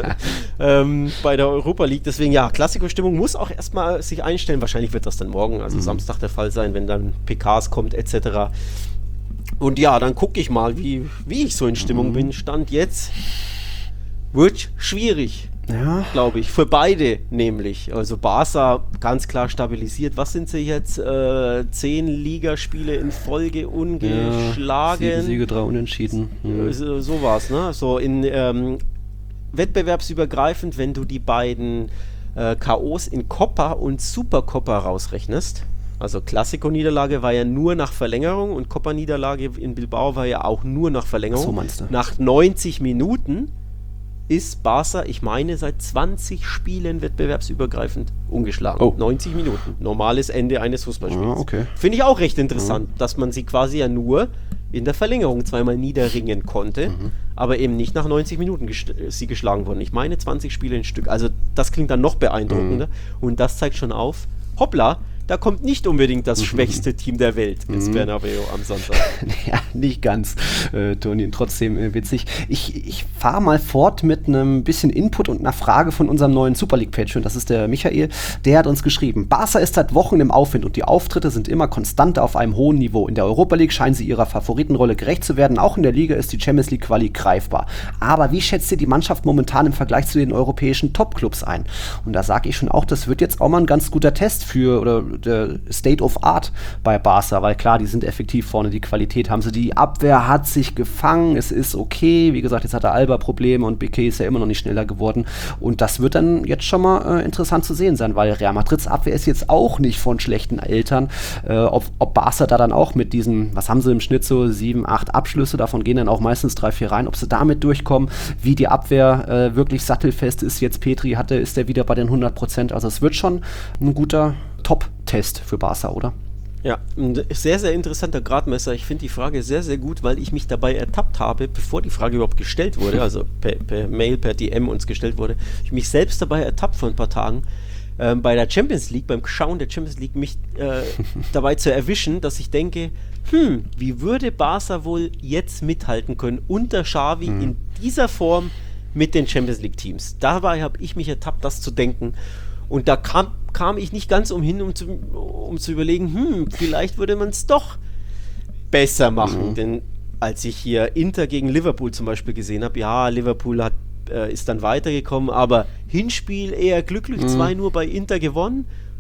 bei der Europa League. Deswegen, ja, Klassiko-Stimmung muss auch erstmal sich einstellen. Wahrscheinlich wird das dann morgen, also Samstag der Fall sein, wenn dann PKs kommt, etc. Und ja, dann gucke ich mal, wie ich so in Stimmung bin. Stand jetzt wird schwierig. Ja. Glaube ich, für beide nämlich. Also Barca ganz klar stabilisiert. Was sind sie jetzt? 10 Ligaspiele in Folge ungeschlagen. 7 Siege, 3 Unentschieden. So war es, ne? So in wettbewerbsübergreifend, wenn du die beiden K.O.s in Copa und Supercopa rausrechnest. Also Classico-Niederlage war ja nur nach Verlängerung und Copa-Niederlage in Bilbao war ja auch nur nach Verlängerung. So meinst du? Nach 90 Minuten ist Barca, ich meine, seit 20 Spielen wettbewerbsübergreifend ungeschlagen. 90 Minuten. Normales Ende eines Fußballspiels. Okay. Finde ich auch recht interessant, dass man sie quasi ja nur in der Verlängerung zweimal niederringen konnte, aber eben nicht nach 90 Minuten sie geschlagen wurden. Ich meine 20 Spiele in Stück. Also das klingt dann noch beeindruckender und das zeigt schon auf, hoppla, da kommt nicht unbedingt das schwächste Team der Welt ins Bernabeu am Sonntag. Ja, nicht ganz, Toni, trotzdem witzig. Ich fahre mal fort mit einem bisschen Input und einer Frage von unserem neuen Super League-Patron, das ist der Michael, der hat uns geschrieben, Barca ist seit Wochen im Aufwind und die Auftritte sind immer konstant auf einem hohen Niveau. In der Europa League scheinen sie ihrer Favoritenrolle gerecht zu werden, auch in der Liga ist die Champions League Quali greifbar. Aber wie schätzt ihr die Mannschaft momentan im Vergleich zu den europäischen Top-Clubs ein? Und da sage ich schon auch, das wird jetzt auch mal ein ganz guter Test oder der State of Art bei Barca, weil klar, die sind effektiv vorne, die Qualität haben sie, die Abwehr hat sich gefangen, es ist okay, wie gesagt, jetzt hat er Alba Probleme und Piqué ist ja immer noch nicht schneller geworden und das wird dann jetzt schon mal interessant zu sehen sein, weil Real Madrids Abwehr ist jetzt auch nicht von schlechten Eltern, ob Barca da dann auch mit diesen, was haben sie im Schnitt so, 7, 8 Abschlüsse, davon gehen dann auch meistens 3, 4 rein, ob sie damit durchkommen, wie die Abwehr wirklich sattelfest ist, jetzt Petri ist der wieder bei den 100%, also es wird schon ein guter Top-Test für Barca, oder? Ja, ein sehr, sehr interessanter Gradmesser. Ich finde die Frage sehr, sehr gut, weil ich mich dabei ertappt habe, bevor die Frage überhaupt gestellt wurde, also per Mail, per DM uns gestellt wurde, ich mich selbst dabei ertappt vor ein paar Tagen, bei der Champions League, beim Schauen der Champions League, mich dabei zu erwischen, dass ich denke, wie würde Barca wohl jetzt mithalten können unter Xavi in dieser Form mit den Champions League Teams? Dabei habe ich mich ertappt, das zu denken. Und da kam ich nicht ganz umhin, um zu überlegen, vielleicht würde man es doch besser machen. Denn als ich hier Inter gegen Liverpool zum Beispiel gesehen habe, ja, Liverpool ist dann weitergekommen, aber Hinspiel eher glücklich, 2 nur bei Inter gewonnen.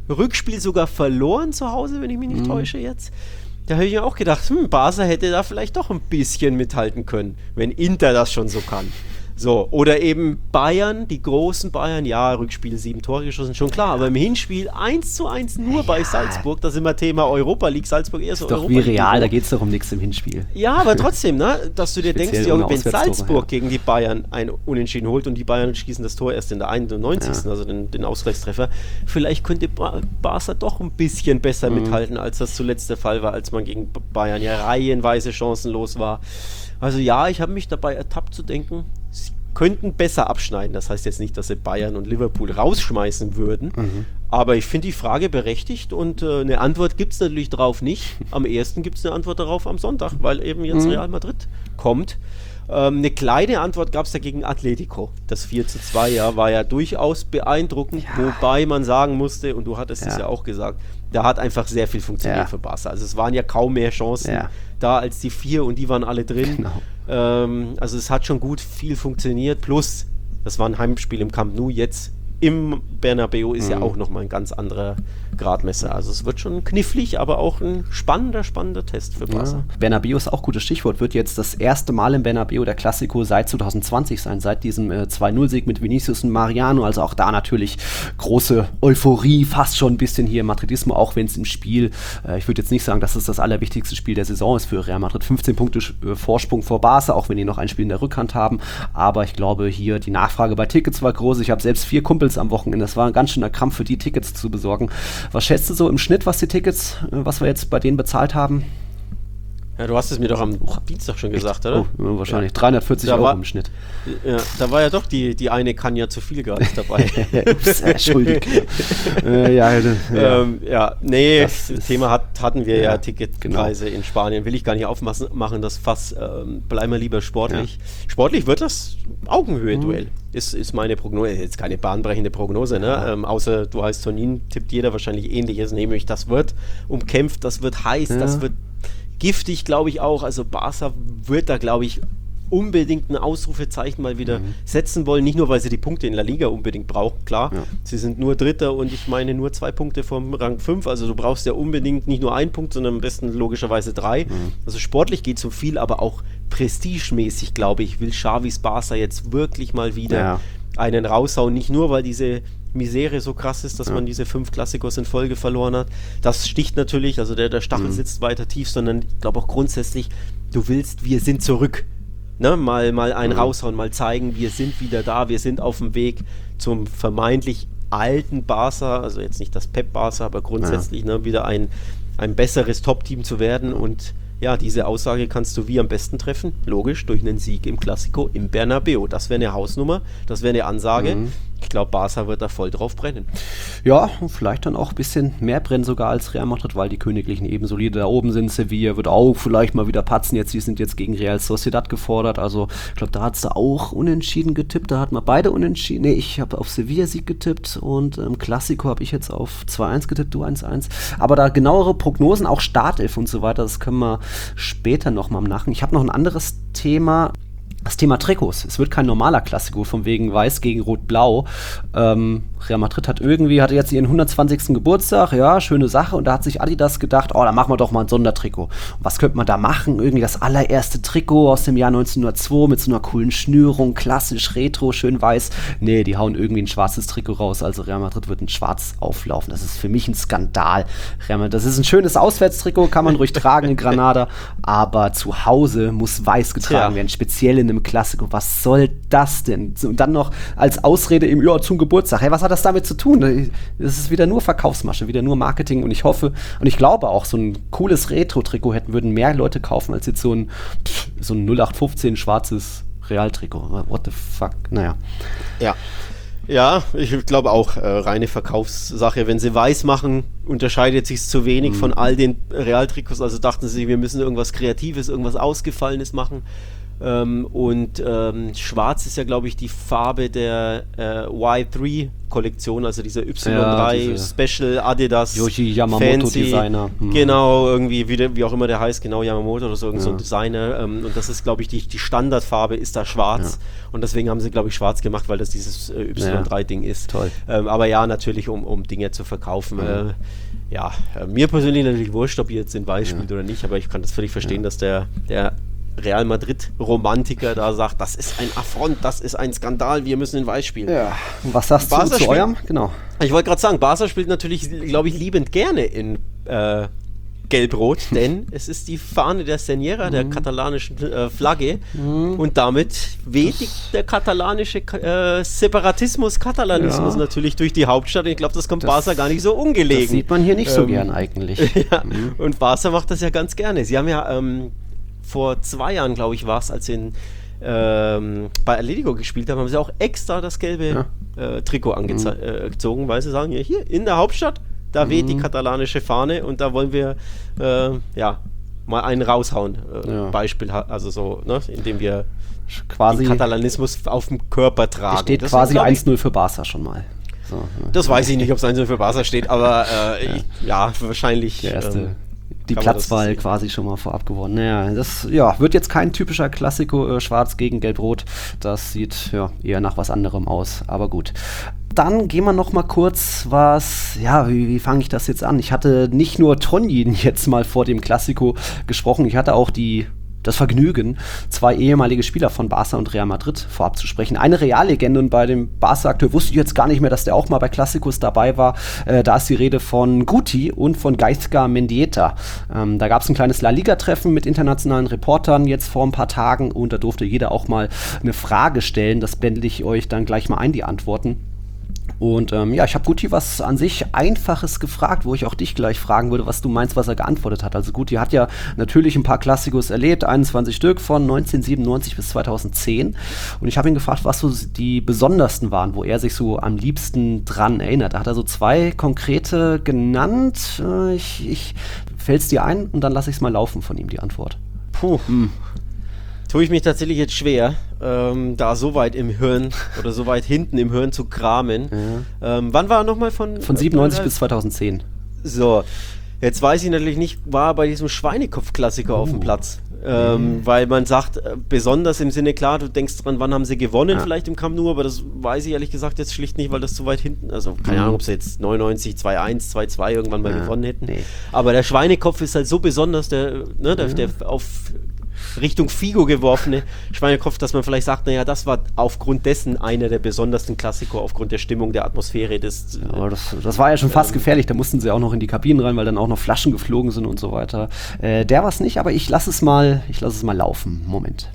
Rückspiel sogar verloren zu Hause, wenn ich mich nicht täusche jetzt. Da habe ich mir auch gedacht, Barca hätte da vielleicht doch ein bisschen mithalten können, wenn Inter das schon so kann. So, oder eben Bayern, die großen Bayern, ja, Rückspiel 7 Tore geschossen, schon klar, aber im Hinspiel 1:1 nur bei Salzburg, da sind wir Thema Europa League, Salzburg eher so Europa Europa League. League. Doch wie real, da geht es doch um nichts im Hinspiel. Ja, aber trotzdem, ne, dass du dir Speziell denkst, ja, ohne wenn Auswärtstore, Salzburg gegen die Bayern ein Unentschieden holt und die Bayern schießen das Tor erst in der 91., also den Ausgleichstreffer, vielleicht könnte Barca doch ein bisschen besser mithalten, als das zuletzt der Fall war, als man gegen Bayern ja reihenweise chancenlos war. Also ja, ich habe mich dabei ertappt zu denken, sie könnten besser abschneiden. Das heißt jetzt nicht, dass sie Bayern und Liverpool rausschmeißen würden, aber ich finde die Frage berechtigt und eine Antwort gibt es natürlich darauf nicht. Am ehesten gibt es eine Antwort darauf am Sonntag, weil eben jetzt Real Madrid kommt. Eine kleine Antwort gab es ja gegen Atletico. Das 4:2 war ja durchaus beeindruckend, wobei man sagen musste, und du hattest es ja auch gesagt, da hat einfach sehr viel funktioniert für Barca. Also es waren ja kaum mehr Chancen da als die 4 und die waren alle drin. Genau. Also es hat schon gut viel funktioniert, plus das war ein Heimspiel im Camp Nou, jetzt im Bernabeu ist ja auch nochmal ein ganz anderer Gradmesser. Also es wird schon knifflig, aber auch ein spannender Test für Barca. Ja. Bernabeu ist auch ein gutes Stichwort. Wird jetzt das erste Mal im Bernabeu der Clasico seit 2020 sein, seit diesem 2-0-Sieg mit Vinicius und Mariano. Also auch da natürlich große Euphorie, fast schon ein bisschen hier Madridismo, auch wenn es im Spiel, ich würde jetzt nicht sagen, dass es das allerwichtigste Spiel der Saison ist für Real Madrid. 15 Punkte Vorsprung vor Barca, auch wenn die noch ein Spiel in der Rückhand haben. Aber ich glaube, hier die Nachfrage bei Tickets war groß. Ich habe selbst 4 Kumpels am Wochenende. Das war ein ganz schöner Krampf für die Tickets zu besorgen. Was schätzt du so im Schnitt, was die Tickets, was wir jetzt bei denen bezahlt haben? Ja, du hast es mir doch am Dienstag schon gesagt, oder? Oh, wahrscheinlich. 340 Euro im Schnitt. Ja, da war ja doch die eine kann ja zu viel gerade dabei. Ups, Entschuldigung. Das Thema hatten wir ja Ticketpreise in Spanien. Will ich gar nicht aufmachen, das Fass. Bleiben wir lieber sportlich. Ja. Sportlich wird das Augenhöhe-Duell. Ist meine Prognose. Jetzt keine bahnbrechende Prognose, ne? Außer du heißt Tonin, tippt jeder wahrscheinlich Ähnliches, nämlich das wird umkämpft, das wird heiß, das wird giftig, glaube ich auch. Also Barca wird da, glaube ich, unbedingt ein Ausrufezeichen mal wieder setzen wollen. Nicht nur, weil sie die Punkte in La Liga unbedingt brauchen, klar. Ja. Sie sind nur Dritter und ich meine nur 2 Punkte vom Rang 5. Also du brauchst ja unbedingt nicht nur 1 Punkt, sondern am besten logischerweise 3. Also sportlich geht es um viel, aber auch prestigemäßig, glaube ich, will Xavis Barca jetzt wirklich mal wieder einen raushauen. Nicht nur, weil diese Misere so krass ist, dass man diese 5 Klassikos in Folge verloren hat. Das sticht natürlich, also der Stachel sitzt weiter tief, sondern ich glaube auch grundsätzlich, du willst, wir sind zurück. Ne? Mal einen raushauen, mal zeigen, wir sind wieder da, wir sind auf dem Weg zum vermeintlich alten Barca, also jetzt nicht das Pep-Barca, aber grundsätzlich wieder ein besseres Top-Team zu werden und ja, diese Aussage kannst du wie am besten treffen? Logisch, durch einen Sieg im Clasico im Bernabeu. Das wäre eine Hausnummer, das wäre eine Ansage. Ich glaube, Barca wird da voll drauf brennen. Ja, und vielleicht dann auch ein bisschen mehr brennen sogar als Real Madrid, weil die Königlichen eben solide da oben sind. Sevilla wird auch vielleicht mal wieder patzen. Die sind jetzt gegen Real Sociedad gefordert. Also ich glaube, da hat sie auch unentschieden getippt. Da hat man beide unentschieden. Nee, ich habe auf Sevilla-Sieg getippt und im Clasico habe ich jetzt auf 2-1 getippt, du 1-1. Aber da genauere Prognosen, auch Startelf und so weiter, das können wir später nochmal im Nachhinein. Ich habe noch ein anderes Thema. Das Thema Trikots. Es wird kein normaler Klassiko, von wegen Weiß gegen Rot-Blau. Real Madrid hatte jetzt ihren 120. Geburtstag, ja, schöne Sache. Und da hat sich Adidas gedacht, da machen wir doch mal ein Sondertrikot. Und was könnte man da machen? Irgendwie das allererste Trikot aus dem Jahr 1902 mit so einer coolen Schnürung, klassisch retro, schön weiß. Nee, die hauen irgendwie ein schwarzes Trikot raus. Also Real Madrid wird in schwarz auflaufen. Das ist für mich ein Skandal. Das ist ein schönes Auswärtstrikot, kann man ruhig tragen in Granada. Aber zu Hause muss weiß getragen werden, speziell in einem Klassiko. Was soll das denn? Und dann noch als Ausrede eben, zum Geburtstag. Hey, was hat das damit zu tun? Das ist wieder nur Verkaufsmasche, wieder nur Marketing und ich hoffe und ich glaube auch, so ein cooles Retro-Trikot würden mehr Leute kaufen, als jetzt so ein 0815 schwarzes Real-Trikot. What the fuck? Naja. Ja, ich glaube auch, reine Verkaufssache. Wenn sie weiß machen, unterscheidet sich es zu wenig von all den Real-Trikots. Also dachten sie, wir müssen irgendwas Kreatives, irgendwas Ausgefallenes machen. Schwarz ist ja, glaube ich, die Farbe der Y3 Kollektion, also dieser Y3 Special Adidas Yohji Yamamoto Fancy, Designer. Genau, irgendwie, wie auch immer der heißt, genau, Yamamoto oder so, so ein Designer. Und das ist, glaube ich, die Standardfarbe ist da schwarz. Und deswegen haben sie, glaube ich, schwarz gemacht, weil das dieses Y3-Ding ist. Toll. Aber ja, natürlich, um Dinge zu verkaufen. Mir persönlich natürlich wurscht, ob ihr jetzt in Weiß spielt oder nicht, aber ich kann das völlig verstehen, dass der Real Madrid-Romantiker da sagt, das ist ein Affront, das ist ein Skandal, wir müssen in Weiß spielen. Ja, was sagst du zu eurem? Genau. Ich wollte gerade sagen, Barca spielt natürlich, glaube ich, liebend gerne in Gelb-Rot, denn es ist die Fahne der Señera, der katalanischen Flagge, und damit weht der katalanische Separatismus, natürlich durch die Hauptstadt. Und ich glaube, das kommt Barca gar nicht so ungelegen. Das sieht man hier nicht so gern eigentlich. Und Barca macht das ja ganz gerne. Sie haben ja vor 2 Jahren, glaube ich, war es, als sie bei Atletico gespielt haben sie auch extra das gelbe Trikot angezogen, weil sie sagen, hier in der Hauptstadt, da weht die katalanische Fahne und da wollen wir mal einen raushauen. Beispiel, also so, ne, indem wir quasi den Katalanismus auf dem Körper tragen. Steht das quasi 1-0 für Barca schon mal. So, das weiß ich nicht, ob es 1-0 für Barca steht, aber wahrscheinlich. Der erste. Die Platzwahl quasi schon mal vorab gewonnen. Naja, das wird jetzt kein typischer Klassiko, schwarz gegen gelb-rot. Das sieht eher nach was anderem aus, aber gut. Dann gehen wir noch mal kurz wie fange ich das jetzt an? Ich hatte nicht nur Tonyin jetzt mal vor dem Klassiko gesprochen, ich hatte auch das Vergnügen, 2 ehemalige Spieler von Barca und Real Madrid vorab zu sprechen. Eine Reallegende, und bei dem Barca-Akteur wusste ich jetzt gar nicht mehr, dass der auch mal bei Clásicos dabei war. Da ist die Rede von Guti und von Gaizka Mendieta. Da gab es ein kleines La Liga-Treffen mit internationalen Reportern jetzt vor ein paar Tagen, und da durfte jeder auch mal eine Frage stellen. Das blende ich euch dann gleich mal ein, die Antworten. Und ich habe Guti was an sich Einfaches gefragt, wo ich auch dich gleich fragen würde, was du meinst, was er geantwortet hat. Also Guti hat ja natürlich ein paar Klassikos erlebt, 21 Stück von 1997 bis 2010. Und ich habe ihn gefragt, was so die besondersten waren, wo er sich so am liebsten dran erinnert. Da hat er so 2 konkrete genannt. Fällt's dir ein, und dann lasse ich es mal laufen von ihm, die Antwort. Tue ich mich tatsächlich jetzt schwer, da so weit im Hirn oder so weit hinten im Hirn zu kramen. Wann war er nochmal von 97 bis 2010. So, jetzt weiß ich natürlich nicht, war er bei diesem Schweinekopf-Klassiker auf dem Platz. Weil man sagt, besonders im Sinne, klar, du denkst dran, wann haben sie gewonnen, vielleicht im Camp Nou, aber das weiß ich ehrlich gesagt jetzt schlicht nicht, weil das zu weit hinten, also keine Ahnung, ob sie jetzt 99, 2-1, 2-2 irgendwann mal gewonnen hätten. Aber der Schweinekopf ist halt so besonders, der auf Richtung Figo geworfene Schweinekopf, dass man vielleicht sagt, naja, das war aufgrund dessen einer der besondersten Klassiker, aufgrund der Stimmung, der Atmosphäre. Aber das war ja schon fast gefährlich, da mussten sie auch noch in die Kabinen rein, weil dann auch noch Flaschen geflogen sind und so weiter. Der war es nicht, aber ich lasse es mal laufen. Moment.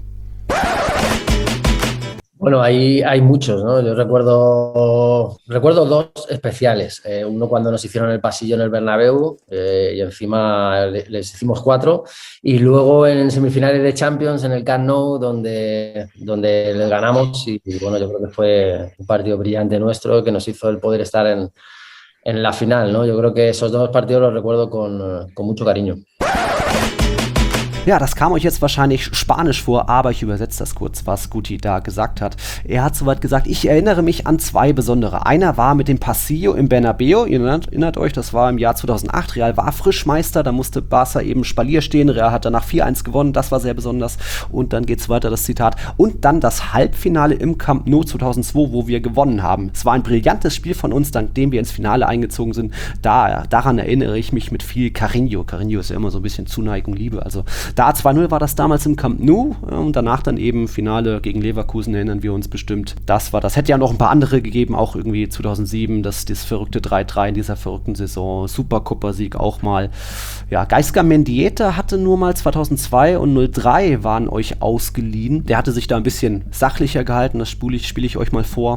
Bueno, hay muchos, ¿no? Yo recuerdo 2 especiales. Uno cuando nos hicieron el pasillo en el Bernabéu y encima les hicimos 4. Y luego en semifinales de Champions en el Camp Nou donde les ganamos. Y bueno, yo creo que fue un partido brillante nuestro que nos hizo el poder estar en la final, ¿no? Yo creo que esos 2 partidos los recuerdo con mucho cariño. Ja, das kam euch jetzt wahrscheinlich spanisch vor, aber ich übersetze das kurz, was Guti da gesagt hat. Er hat soweit gesagt, ich erinnere mich an 2 besondere. Einer war mit dem Pasillo im Bernabéu, ihr erinnert euch, das war im Jahr 2008, Real war Frischmeister, da musste Barca eben Spalier stehen, Real hat danach 4-1 gewonnen, das war sehr besonders. Und dann geht's weiter, das Zitat. Und dann das Halbfinale im Camp Nou 2002, wo wir gewonnen haben. Es war ein brillantes Spiel von uns, dank dem wir ins Finale eingezogen sind. Daran erinnere ich mich mit viel Cariño. Cariño ist ja immer so ein bisschen Zuneigung, Liebe, also da 2-0 war das damals im Camp Nou und danach dann eben Finale gegen Leverkusen, erinnern wir uns bestimmt. Das hätte ja noch ein paar andere gegeben, auch irgendwie 2007, das verrückte 3-3 in dieser verrückten Saison, Supercup-Sieg auch mal. Ja, Gaizka Mendieta hatte nur mal 2002 und 03 waren euch ausgeliehen. Der hatte sich da ein bisschen sachlicher gehalten, das spiele ich euch mal vor.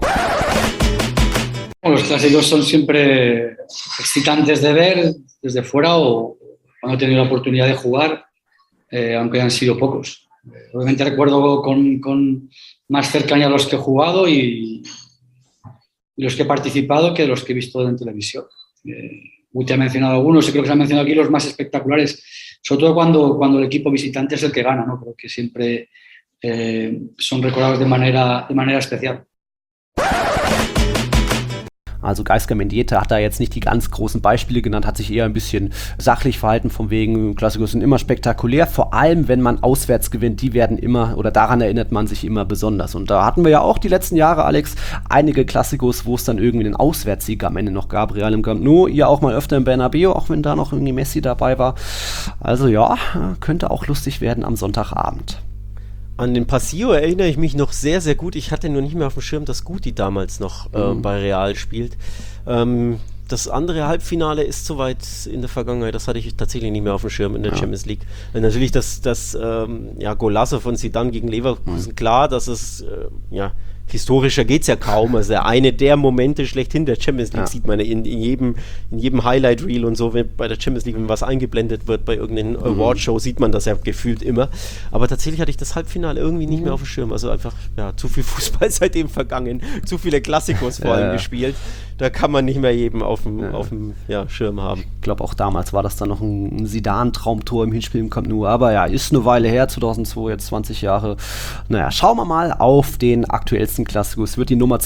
Los clásicos son siempre excitantes de ver desde fuera o cuando he tenido la oportunidad de jugar. Aunque han sido pocos. Obviamente recuerdo con más cercanía los que he jugado y los que he participado que los que he visto en televisión. Guti ha mencionado algunos y creo que se han mencionado aquí los más espectaculares, sobre todo cuando el equipo visitante es el que gana, ¿no? Creo que siempre son recordados de manera especial. Also Gaizka Mendieta hat da jetzt nicht die ganz großen Beispiele genannt, hat sich eher ein bisschen sachlich verhalten, von wegen Clásicos sind immer spektakulär, vor allem wenn man auswärts gewinnt, die werden immer, oder daran erinnert man sich immer besonders. Und da hatten wir ja auch die letzten Jahre, Alex, einige Clásicos, wo es dann irgendwie einen Auswärtssieg am Ende noch gab, Real im Camp Nou, ihr auch mal öfter im Bernabéu, auch wenn da noch irgendwie Messi dabei war. Also ja, könnte auch lustig werden am Sonntagabend. An den Pasillo erinnere ich mich noch sehr, sehr gut. Ich hatte nur nicht mehr auf dem Schirm, dass Guti damals noch bei Real spielt. Das andere Halbfinale ist soweit in der Vergangenheit, das hatte ich tatsächlich nicht mehr auf dem Schirm in der Champions League. Natürlich das Golazo von Zidane gegen Leverkusen, klar, dass es historischer geht es ja kaum. Also eine der Momente schlechthin der Champions League sieht man in jedem Highlight-Reel und so, wenn bei der Champions League, wenn was eingeblendet wird bei irgendeiner Awardshow, sieht man das ja gefühlt immer. Aber tatsächlich hatte ich das Halbfinale irgendwie nicht mehr auf dem Schirm. Also einfach, zu viel Fußball seitdem vergangen, zu viele Klassikos vor allem gespielt. Da kann man nicht mehr jedem auf dem Schirm haben. Ich glaube, auch damals war das dann noch ein Zidane-Traumtor im Hinspiel im Camp Nou. Aber ja, ist eine Weile her, 2002, jetzt 20 Jahre. Naja, schauen wir mal auf den aktuellsten Klassiker. Es wird die Nummer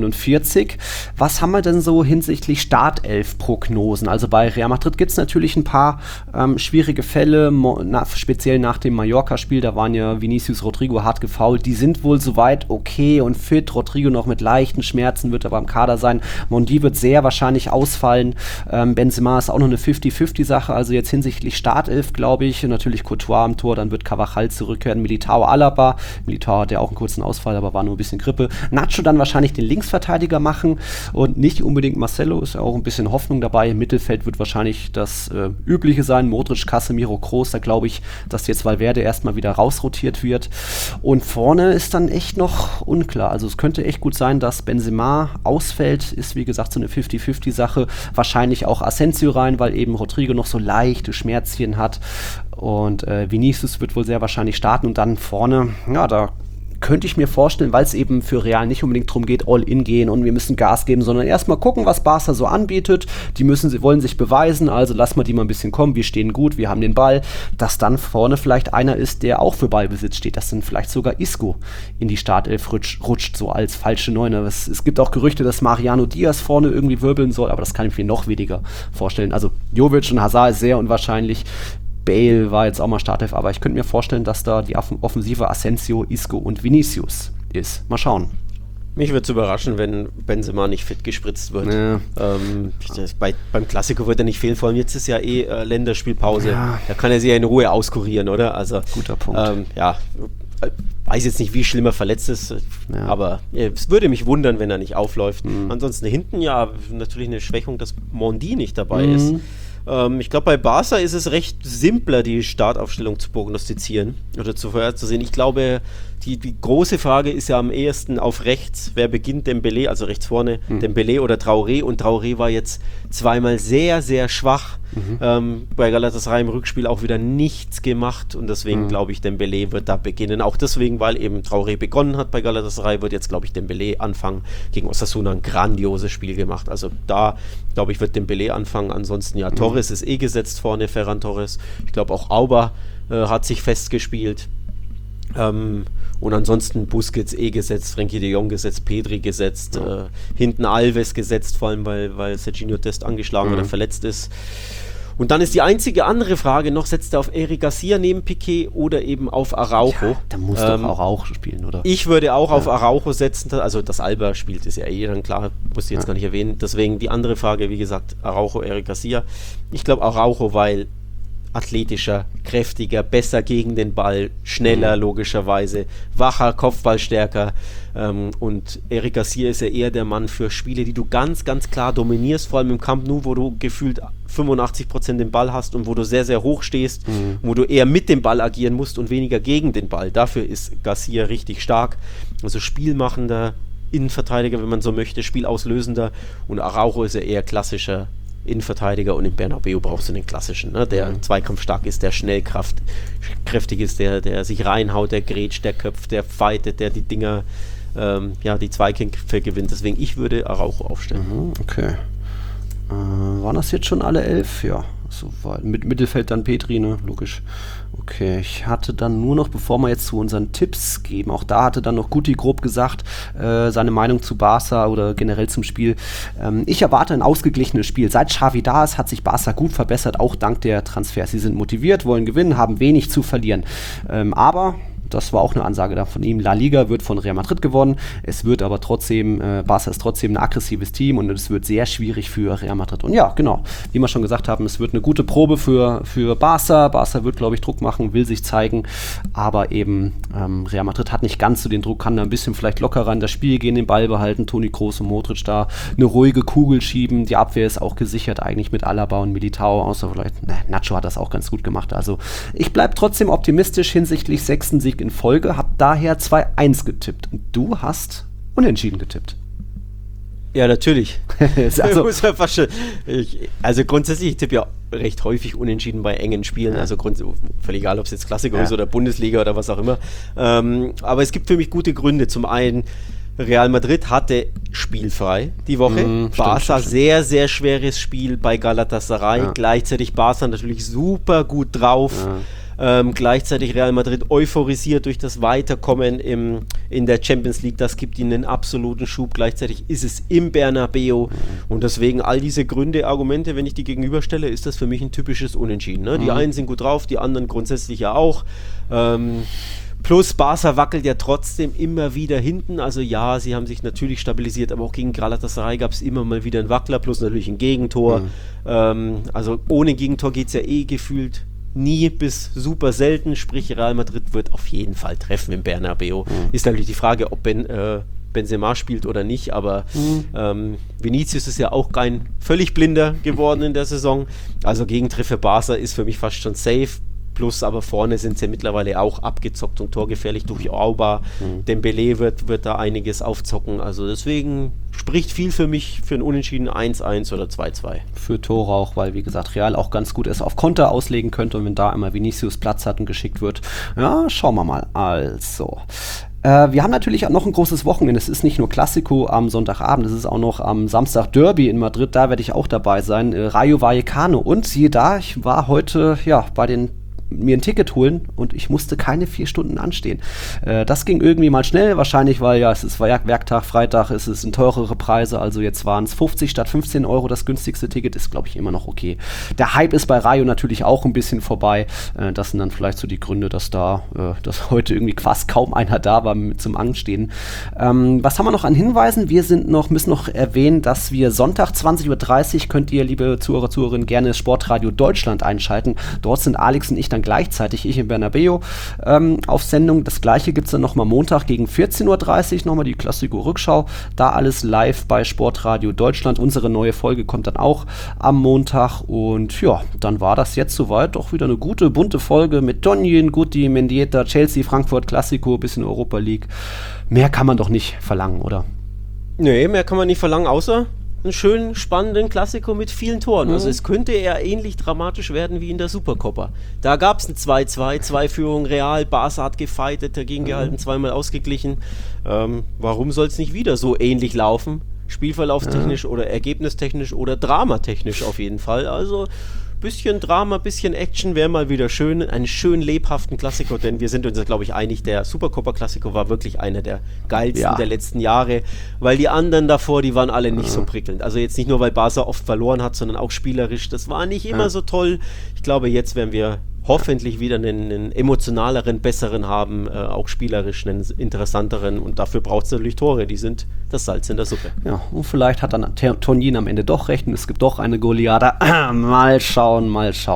249. Was haben wir denn so hinsichtlich Startelf-Prognosen? Also bei Real Madrid gibt es natürlich ein paar schwierige Fälle, speziell nach dem Mallorca-Spiel. Da waren ja Vinicius, Rodrigo hart gefoult. Die sind wohl soweit okay und fit. Rodrigo noch mit leichten Schmerzen, wird aber im Kader sein. Mondi wird sehr wahrscheinlich ausfallen. Benzema ist auch noch eine 50-50-Sache. Also jetzt hinsichtlich Startelf, glaube ich. Natürlich Courtois am Tor, dann wird Carvajal zurückkehren. Militao, Alaba. Militao hat ja auch einen kurzen Ausfall, aber war nur ein bisschen Grippe. Nacho dann wahrscheinlich den Linksverteidiger machen und nicht unbedingt Marcelo, ist ja auch ein bisschen Hoffnung dabei. Im Mittelfeld wird wahrscheinlich das Übliche sein. Modric, Casemiro, Kroos. Da glaube ich, dass jetzt Valverde erstmal wieder rausrotiert wird. Und vorne ist dann echt noch unklar. Also es könnte echt gut sein, dass Benzema ausfällt. Ist wie gesagt so eine 50-50-Sache. Wahrscheinlich auch Asensio rein, weil eben Rodrigo noch so leichte Schmerzchen hat. Und Vinicius wird wohl sehr wahrscheinlich starten. Und dann vorne, da könnte ich mir vorstellen, weil es eben für Real nicht unbedingt darum geht, All-In gehen und wir müssen Gas geben, sondern erstmal gucken, was Barca so anbietet. Wollen sich beweisen, also lassen wir die mal ein bisschen kommen, wir stehen gut, wir haben den Ball, dass dann vorne vielleicht einer ist, der auch für Ballbesitz steht, dass dann vielleicht sogar Isco in die Startelf rutscht, so als falsche Neuner. Es gibt auch Gerüchte, dass Mariano Diaz vorne irgendwie wirbeln soll, aber das kann ich mir noch weniger vorstellen. Also Jovic und Hazard ist sehr unwahrscheinlich. Bale war jetzt auch mal Startelf, aber ich könnte mir vorstellen, dass da die Offensive Asensio, Isco und Vinicius ist. Mal schauen. Mich würde es überraschen, wenn Benzema nicht fit gespritzt wird. Ja. Beim Klassiker wird er nicht fehlen, vor allem jetzt ist ja Länderspielpause. Ja. Da kann er sich ja in Ruhe auskurieren, oder? Also, guter Punkt. Weiß jetzt nicht, wie schlimm er verletzt ist, aber es würde mich wundern, wenn er nicht aufläuft. Ansonsten hinten natürlich eine Schwächung, dass Mondi nicht dabei ist. Ich glaube, bei Barca ist es recht simpler, die Startaufstellung zu prognostizieren oder vorherzusehen. Ich glaube, die große Frage ist ja am ehesten auf rechts. Wer beginnt? Dembélé, also rechts vorne, Dembélé oder Traoré. Und Traoré war jetzt zweimal sehr, sehr schwach. Bei Galatasaray im Rückspiel auch wieder nichts gemacht. Und deswegen glaube ich, Dembélé wird da beginnen. Auch deswegen, weil eben Traoré begonnen hat bei Galatasaray, wird jetzt, glaube ich, Dembélé anfangen. Gegen Osasuna ein grandioses Spiel gemacht. Also da, glaube ich, wird Dembélé anfangen. Ansonsten, Torres ist gesetzt vorne, Ferran Torres. Ich glaube, auch Auba hat sich festgespielt. Und ansonsten Busquets gesetzt, Frenkie de Jong gesetzt, Pedri gesetzt, hinten Alves gesetzt, vor allem weil Serginho Dest angeschlagen oder verletzt ist. Und dann ist die einzige andere Frage noch, setzt er auf Eric Garcia neben Piqué oder eben auf Araujo? Ja, da muss doch auch Araujo spielen, oder? Ich würde auch auf Araujo setzen, also dass Alba spielt, ist ja dann klar, muss ich jetzt gar nicht erwähnen. Deswegen die andere Frage, wie gesagt, Araujo, Eric Garcia. Ich glaube Araujo, weil athletischer, kräftiger, besser gegen den Ball, schneller logischerweise, wacher, Kopfballstärker und Eric Garcia ist ja eher der Mann für Spiele, die du ganz, ganz klar dominierst, vor allem im Camp Nou, wo du gefühlt 85% den Ball hast und wo du sehr, sehr hoch stehst, wo du eher mit dem Ball agieren musst und weniger gegen den Ball. Dafür ist Garcia richtig stark, also spielmachender Innenverteidiger, wenn man so möchte, spielauslösender und Araujo ist ja eher klassischer Innenverteidiger und im Bernabeu brauchst du den klassischen, ne? Der zweikampfstark ist, der schnellkräftig ist, der sich reinhaut, der grätscht, der köpft, der fightet, der die Dinger, die Zweikämpfe gewinnt. Deswegen, ich würde Araujo aufstellen. Okay. Waren das jetzt schon alle 11? Ja. soweit. Mit Mittelfeld dann Petri, ne? Logisch. Okay, ich hatte dann nur noch, bevor wir jetzt zu unseren Tipps geben, auch da hatte dann noch Guti grob gesagt, seine Meinung zu Barca oder generell zum Spiel. Ich erwarte ein ausgeglichenes Spiel. Seit Xavi da ist, hat sich Barca gut verbessert, auch dank der Transfers. Sie sind motiviert, wollen gewinnen, haben wenig zu verlieren. Aber das war auch eine Ansage da von ihm. La Liga wird von Real Madrid gewonnen. Es wird aber trotzdem, Barca ist trotzdem ein aggressives Team und es wird sehr schwierig für Real Madrid. Und ja, genau, wie wir schon gesagt haben, es wird eine gute Probe für Barca. Barca wird, glaube ich, Druck machen, will sich zeigen. Aber eben Real Madrid hat nicht ganz so den Druck, kann da ein bisschen vielleicht lockerer in das Spiel gehen, den Ball behalten, Toni Kroos und Modric da eine ruhige Kugel schieben. Die Abwehr ist auch gesichert eigentlich mit Alaba und Militao, außer vielleicht, Nacho hat das auch ganz gut gemacht. Also ich bleibe trotzdem optimistisch hinsichtlich 6. Sieg in Folge, hab daher 2-1 getippt. Und du hast unentschieden getippt. Ja, natürlich. Also Grundsätzlich, ich tippe ja recht häufig unentschieden bei engen Spielen, also völlig egal, ob es jetzt Klassiker ist oder Bundesliga oder was auch immer. Aber es gibt für mich gute Gründe. Zum einen, Real Madrid hatte spielfrei die Woche. Barca sehr, sehr schweres Spiel bei Galatasaray. Ja. Gleichzeitig Barca natürlich super gut drauf. Ja. Gleichzeitig Real Madrid euphorisiert durch das Weiterkommen in der Champions League, das gibt ihnen einen absoluten Schub, gleichzeitig ist es im Bernabeu und deswegen all diese Gründe, Argumente, wenn ich die gegenüberstelle, ist das für mich ein typisches Unentschieden. Ne? Die einen sind gut drauf, die anderen grundsätzlich ja auch. Plus Barca wackelt ja trotzdem immer wieder hinten, also ja, sie haben sich natürlich stabilisiert, aber auch gegen Galatasaray gab es immer mal wieder einen Wackler, plus natürlich ein Gegentor. Also ohne Gegentor geht es ja gefühlt nie bis super selten, sprich Real Madrid wird auf jeden Fall treffen im Bernabeu. Ist natürlich die Frage, ob Benzema spielt oder nicht, aber Vinicius ist ja auch kein völlig Blinder geworden in der Saison, also Gegentreffer Barca ist für mich fast schon safe. Plus aber vorne sind sie mittlerweile auch abgezockt und torgefährlich durch Auba. Dembélé wird da einiges aufzocken. Also deswegen spricht viel für mich für ein Unentschieden 1-1 oder 2-2. Für Tore auch, weil wie gesagt Real auch ganz gut es auf Konter auslegen könnte und wenn da einmal Vinicius Platz hat und geschickt wird. Ja, schauen wir mal. Also wir haben natürlich auch noch ein großes Wochenende. Es ist nicht nur Clasico am Sonntagabend, es ist auch noch am Samstag Derby in Madrid. Da werde ich auch dabei sein. Rayo Vallecano. Und siehe da, ich war heute bei mir ein Ticket holen und ich musste keine 4 Stunden anstehen. Das ging irgendwie mal schnell, wahrscheinlich, weil es ist Werktag, Freitag, es sind teurere Preise, also jetzt waren es 50 statt 15 Euro das günstigste Ticket, ist glaube ich immer noch okay. Der Hype ist bei Rayo natürlich auch ein bisschen vorbei. Das sind dann vielleicht so die Gründe, dass dass heute irgendwie fast kaum einer da war zum Anstehen. Was haben wir noch an Hinweisen? Wir müssen noch erwähnen, dass wir Sonntag 20:30 Uhr könnt ihr, liebe Zuhörer, Zuhörerinnen, gerne Sportradio Deutschland einschalten. Dort sind Alex und ich dann gleichzeitig, ich im Bernabeu, auf Sendung. Das gleiche gibt es dann nochmal Montag gegen 14:30 Uhr, nochmal die Classico-Rückschau. Da alles live bei Sportradio Deutschland. Unsere neue Folge kommt dann auch am Montag. Und ja, dann war das jetzt soweit. Doch wieder eine gute, bunte Folge mit Tonjen, Guti, Mendieta, Chelsea, Frankfurt, Classico, bisschen Europa League. Mehr kann man doch nicht verlangen, oder? Nee, mehr kann man nicht verlangen, außer einen schönen, spannenden Klassiker mit vielen Toren. Also es könnte eher ähnlich dramatisch werden wie in der Supercopa. Da gab es ein 2-2, 2 Führungen Real, Barca hat gefightet, dagegen gehalten, zweimal ausgeglichen. Warum soll es nicht wieder so ähnlich laufen? Spielverlaufstechnisch oder ergebnistechnisch oder dramatechnisch auf jeden Fall. Also bisschen Drama, bisschen Action wäre mal wieder schön. Einen schön lebhaften Klassiker, denn wir sind uns, glaube ich, einig, der Supercopa-Klassiker war wirklich einer der geilsten der letzten Jahre, weil die anderen davor, die waren alle nicht so prickelnd. Also jetzt nicht nur, weil Barca oft verloren hat, sondern auch spielerisch. Das war nicht immer so toll. Ich glaube, jetzt werden wir hoffentlich wieder einen emotionaleren, besseren haben, auch spielerisch einen interessanteren und dafür braucht es natürlich Tore, die sind das Salz in der Suppe. Ja, und vielleicht hat dann Tonjen am Ende doch recht und es gibt doch eine Goleada. Mal schauen.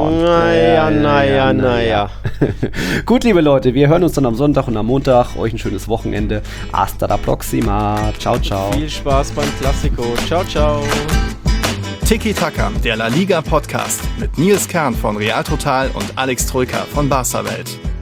Naja. Gut, liebe Leute, wir hören uns dann am Sonntag und am Montag. Euch ein schönes Wochenende. Hasta la próxima. Ciao, ciao. Viel Spaß beim Klassiko. Ciao, ciao. Tiki Taka, der La Liga Podcast mit Nils Kern von Real Total und Alex Troika von Barca Welt.